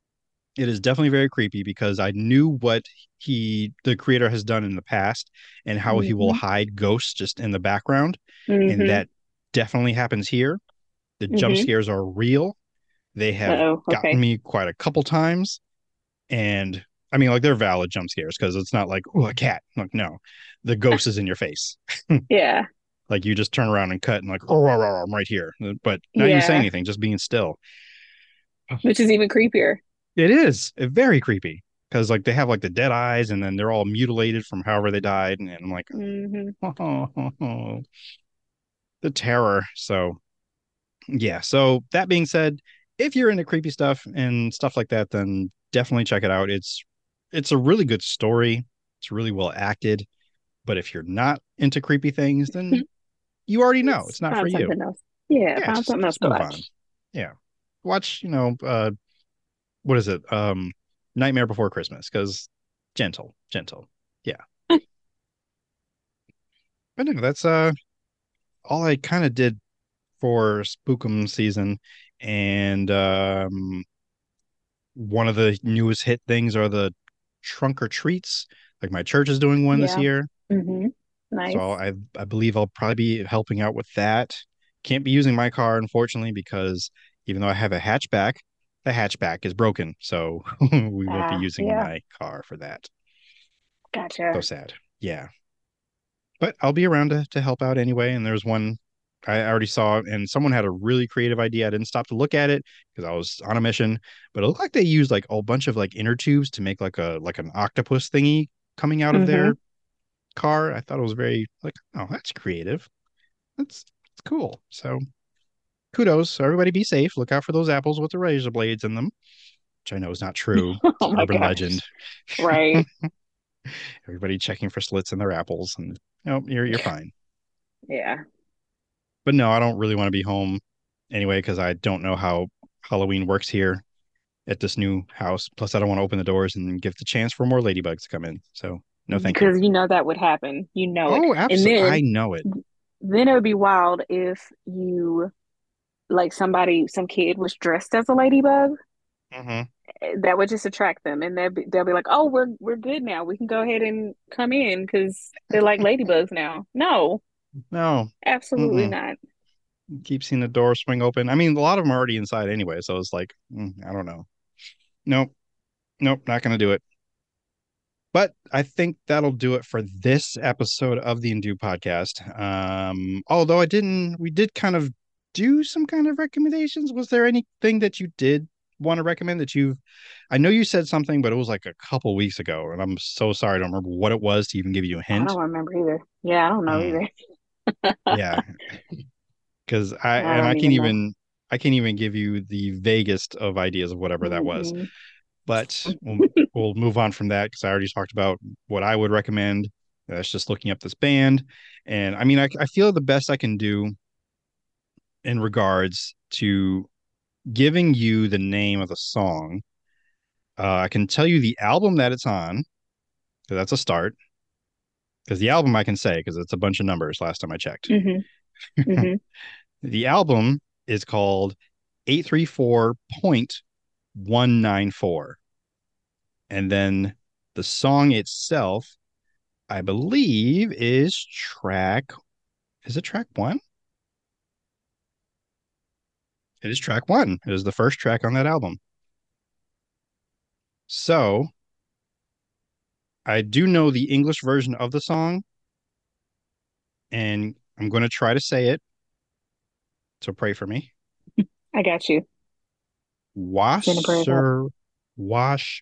It is definitely very creepy because I knew what he, the creator, has done in the past and how he will Hmm. hide ghosts just in the background. And Hmm. that definitely happens here. The jump Hmm. scares are real. They have Uh-oh. gotten Okay. me quite a couple times. And I mean, like, they're valid jump scares because it's not like, oh, a cat. Like, no, the ghost is in your face. Yeah. Like, you just turn around and cut and, like, oh, I'm right here. But not even saying Yeah. anything, just being still. Which is even creepier. It is very creepy because like they have like the dead eyes and then they're all mutilated from however they died. And, and I'm like, Hmm. oh, the terror. So yeah. So that being said, if you're into creepy stuff and stuff like that, then definitely check it out. It's it's a really good story. It's really well acted. But if you're not into creepy things, then you already know Let's it's not for find you. something else. Yeah, Yeah, find just something else just to move on. watch. Yeah. Watch, you know, uh what is it? Um Nightmare Before Christmas, because gentle, gentle. Yeah. But no, that's uh all I kind of did for Spookum season. And um one of the newest hit things are the trunk or treats. Like my church is doing one this Yeah. year. Hmm. So Nice. I I believe I'll probably be helping out with that. Can't be using my car, unfortunately, because even though I have a hatchback, the hatchback is broken. So we won't be Ah, using yeah. my car for that. So Gotcha. sad. Yeah. But I'll be around to, to help out anyway. And there's one I already saw, and someone had a really creative idea. I didn't stop to look at it because I was on a mission, but it looked like they used like a bunch of like inner tubes to make like a like an octopus thingy coming out of Hmm. their car. I thought it was very like, oh, that's creative. That's that's cool. So kudos. So everybody be safe. Look out for those apples with the razor blades in them, which I know is not true. It's Oh an my urban legend. gosh. Right. Everybody checking for slits in their apples, and no, you're you're fine. Yeah. But no, I don't really want to be home anyway because I don't know how Halloween works here at this new house. Plus, I don't want to open the doors and give the chance for more ladybugs to come in. So, no, thank you. Because you know that would happen. You know it. Oh, And absolutely. I then know it. then it would be wild if you like somebody, some kid was dressed as a ladybug. Hmm. That would just attract them, and they'll be, they'll be like, "Oh, we're we're good now. We can go ahead and come in because they're like ladybugs now." No, No. absolutely Mm-mm. not. Keep seeing the door swing open. I mean, a lot of them are already inside anyway, so it's like, mm, I don't know. Nope. Nope. Not going to do it. But I think that'll do it for this episode of the Indu podcast. Um, although I didn't, we did kind of do some kind of recommendations. Was there anything that you did want to recommend that you've, I know you said something, but it was like a couple weeks ago, and I'm so sorry. I don't remember what it was to even give you a I hint. don't remember either. Yeah, I don't know Mm, either. yeah, because I, I and I don't can't even know. even, I can't even give you the vaguest of ideas of whatever that was. Mm-mm. But we'll, we'll move on from that because I already talked about what I would recommend. That's just looking up this band. And I mean, I, I feel the best I can do in regards to giving you the name of the song. Uh, I can tell you the album that it's on, so that's a start. Because the album I can say, because it's a bunch of numbers last time I checked. Hmm. Hmm. The album is called eight three four point one nine four. And then the song itself I believe is track. Is it track one? It is track one. It is the first track on that album. So I do know the English version of the song, and I'm going to try to say it. So pray for me. I got you. Send a prayers up. Wasser, wash,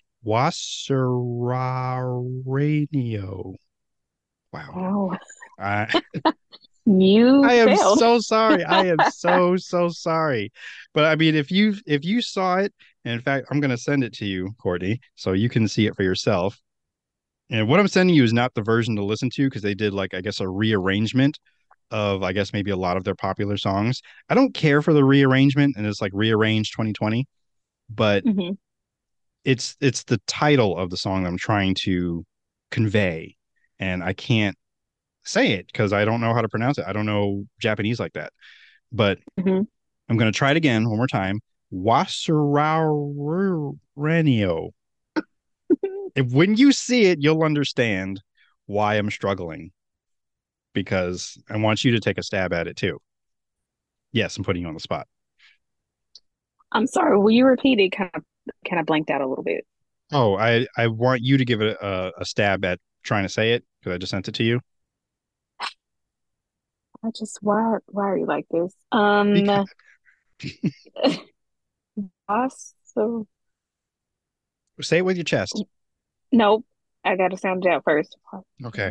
Wasseranio. Wow. Wow. I You I am failed. so sorry. I am so so sorry. But I mean, if you if you saw it, and in fact, I'm going to send it to you, Courtney, so you can see it for yourself. And what I'm sending you is not the version to listen to because they did like I guess a rearrangement of I guess maybe a lot of their popular songs. I don't care for the rearrangement, and it's like rearranged twenty twenty, but Hmm. it's it's the title of the song that I'm trying to convey, and I can't say it because I don't know how to pronounce it. I don't know Japanese like that, but Hmm. I'm going to try it again one more time. Wasurarenio. If when you see it, you'll understand why I'm struggling because I want you to take a stab at it too. Yes, I'm putting you on the spot. I'm sorry, will you repeat it? Kind of kind of blanked out a little bit. Oh, I I want you to give it a, a stab at trying to say it because I just sent it to you. I just why why are you like this? Um, Because also, say it with your chest. nope. I gotta sound it out first. Okay.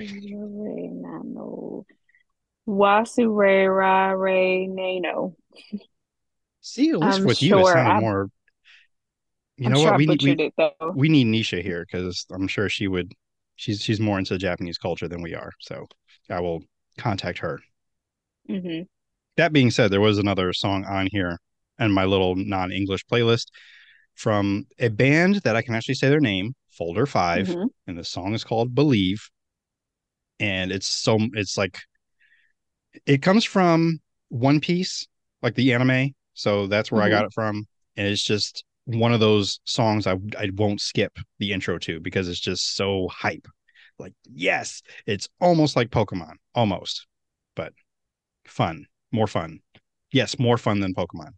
Wasurere Nano. See, at least I'm with you, it sure sounded I more. You I'm know sure what? I We need we butchered it though. we need Nisha here because I'm sure she would. She's she's more into Japanese culture than we are. So I will contact her. Hmm. That being said, there was another song on here and my little non-English playlist from a band that I can actually say their name, Folder Five, Hmm. and the song is called Believe. And it's so it's like it comes from One Piece, like the anime. So that's where I Hmm. got it from. And it's just one of those songs I I won't skip the intro to because it's just so hype. Like, yes, it's almost like Pokemon, almost, but fun, more fun. Yes, more fun than Pokemon.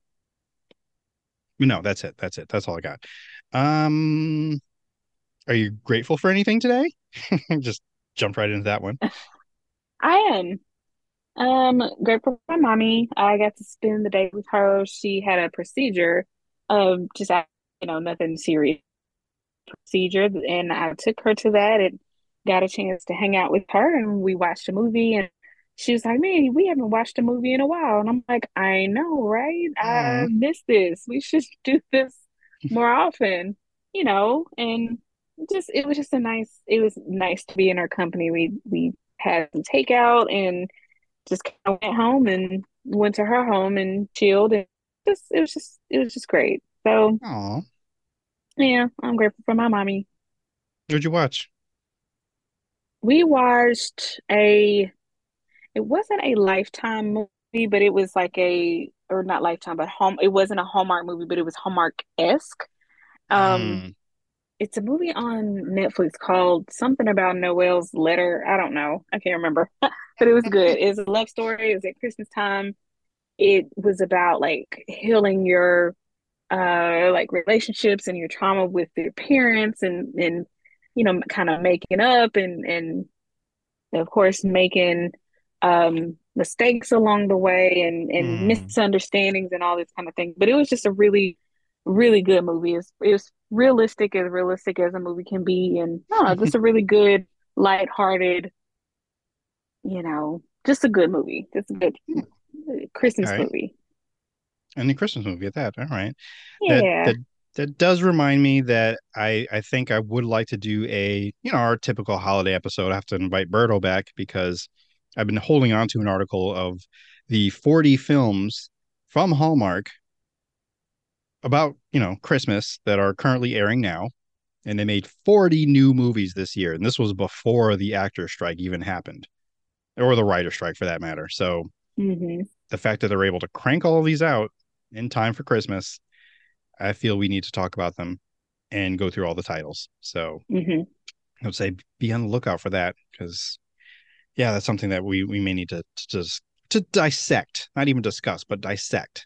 No, that's it. That's it. That's all I got. Um, are you grateful for anything today? Just jump right into that one. I am. Um, grateful for my mommy. I got to spend the day with her. She had a procedure, um, just you know, nothing serious procedure, and I took her to that and got a chance to hang out with her, and we watched a movie, and she was like, "Man, we haven't watched a movie in a while," and I'm like, "I know, right? I Oh, miss this. We should do this more often, you know." And just it was just a nice. It was nice to be in her company. We we had some takeout and just kind of went home and went to her home and chilled and just it was just it was just great. So oh. yeah, I'm grateful for my mommy. What'd you watch? We watched a it wasn't a Lifetime movie, but it was like a or not Lifetime, but home it wasn't a Hallmark movie, but it was Hallmark-esque. Um Mm, it's a movie on Netflix called something about Noel's letter. I don't know. I can't remember. But it was good. It's a love story. It was at Christmas time. It was about like healing your uh like relationships and your trauma with your parents and and you know kind of making up and and of course making um mistakes along the way and and mm. misunderstandings and all this kind of thing, but it was just a really really good movie. It's, it was realistic as realistic as a movie can be, and I don't know, just a really good lighthearted, you know, just a good movie, just a good Christmas Okay. movie. And the Christmas movie at that. All right. That Yeah. that that does remind me that I I think I would like to do a, you know, our typical holiday episode. I have to invite Berto back because I've been holding on to an article of the forty films from Hallmark about, you know, Christmas that are currently airing now. And they made forty new movies this year. And this was before the actor strike even happened, or the writer strike for that matter. So Hmm. the fact that they're able to crank all of these out in time for Christmas, I feel we need to talk about them and go through all the titles. So Hmm. I would say be on the lookout for that because yeah, that's something that we we may need to to just to dissect, not even discuss, but dissect.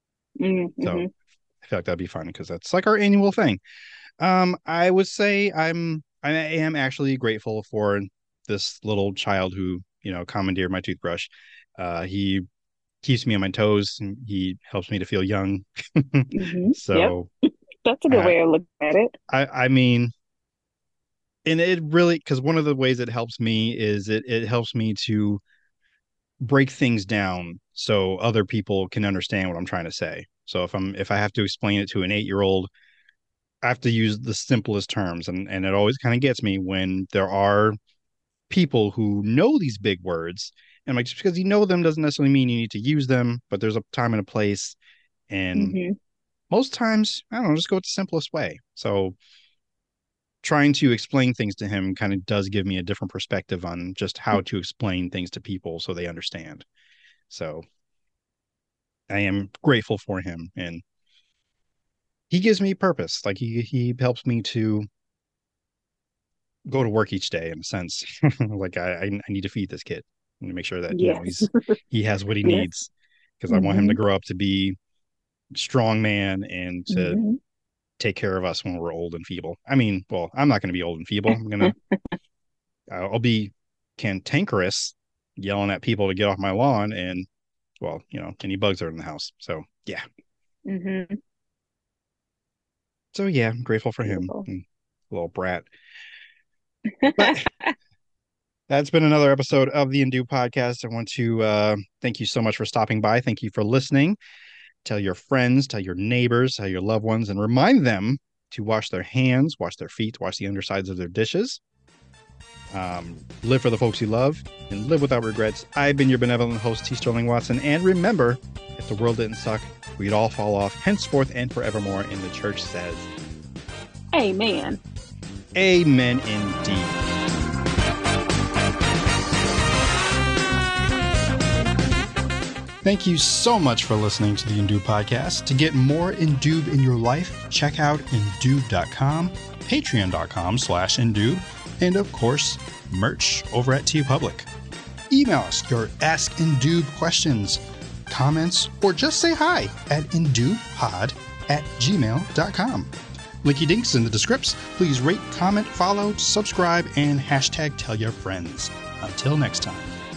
So Hmm. I feel like that'd be fun because that's like our annual thing. Um, I would say I'm I am actually grateful for this little child who, you know, commandeered my toothbrush. Uh, he keeps me on my toes and he helps me to feel young. Hmm. Yep. So That's a good uh, way of looking at it. I I mean, and it really because one of the ways it helps me is it it helps me to break things down so other people can understand what I'm trying to say. So if I'm if I have to explain it to an eight year old, I have to use the simplest terms, and and it always kind of gets me when there are people who know these big words. And I'm like, just because you know them doesn't necessarily mean you need to use them, but there's a time and a place. And Hmm. most times, I don't know, just go with the simplest way. So trying to explain things to him kind of does give me a different perspective on just how to explain things to people so they understand. So I am grateful for him. And he gives me purpose. Like he he helps me to go to work each day in a sense. Like I I need to feed this kid and to make sure that, you know, Yes. he's he has what he Yes. needs, because I want him to Hmm. grow up to be a strong man and to Hmm. take care of us when we're old and feeble. I mean, well, I'm not going to be old and feeble. I'm gonna I'll be cantankerous, yelling at people to get off my lawn, and well, you know, any bugs are in the house. So yeah. Hmm. So yeah, I'm grateful for him. Beautiful. Little brat. But that's been another episode of the Indu podcast. I want to uh, thank you so much for stopping by. Thank you for listening. Tell your friends, tell your neighbors, tell your loved ones, and remind them to wash their hands, wash their feet, wash the undersides of their dishes. Um, live for the folks you love and live without regrets. I've been your benevolent host, T. Sterling Watson. And remember, if the world didn't suck, we'd all fall off henceforth and forevermore. And the church says, Amen. Amen indeed. Thank you so much for listening to the Indube podcast. To get more Indube in your life, check out indube dot com, patreon dot com slash indube, and of course, merch over at TeePublic. Email us your Ask Indube questions, comments, or just say hi at indubepod at gmail dot com. Linky dinks in the descripts. Please rate, comment, follow, subscribe, and hashtag tell your friends. Until next time.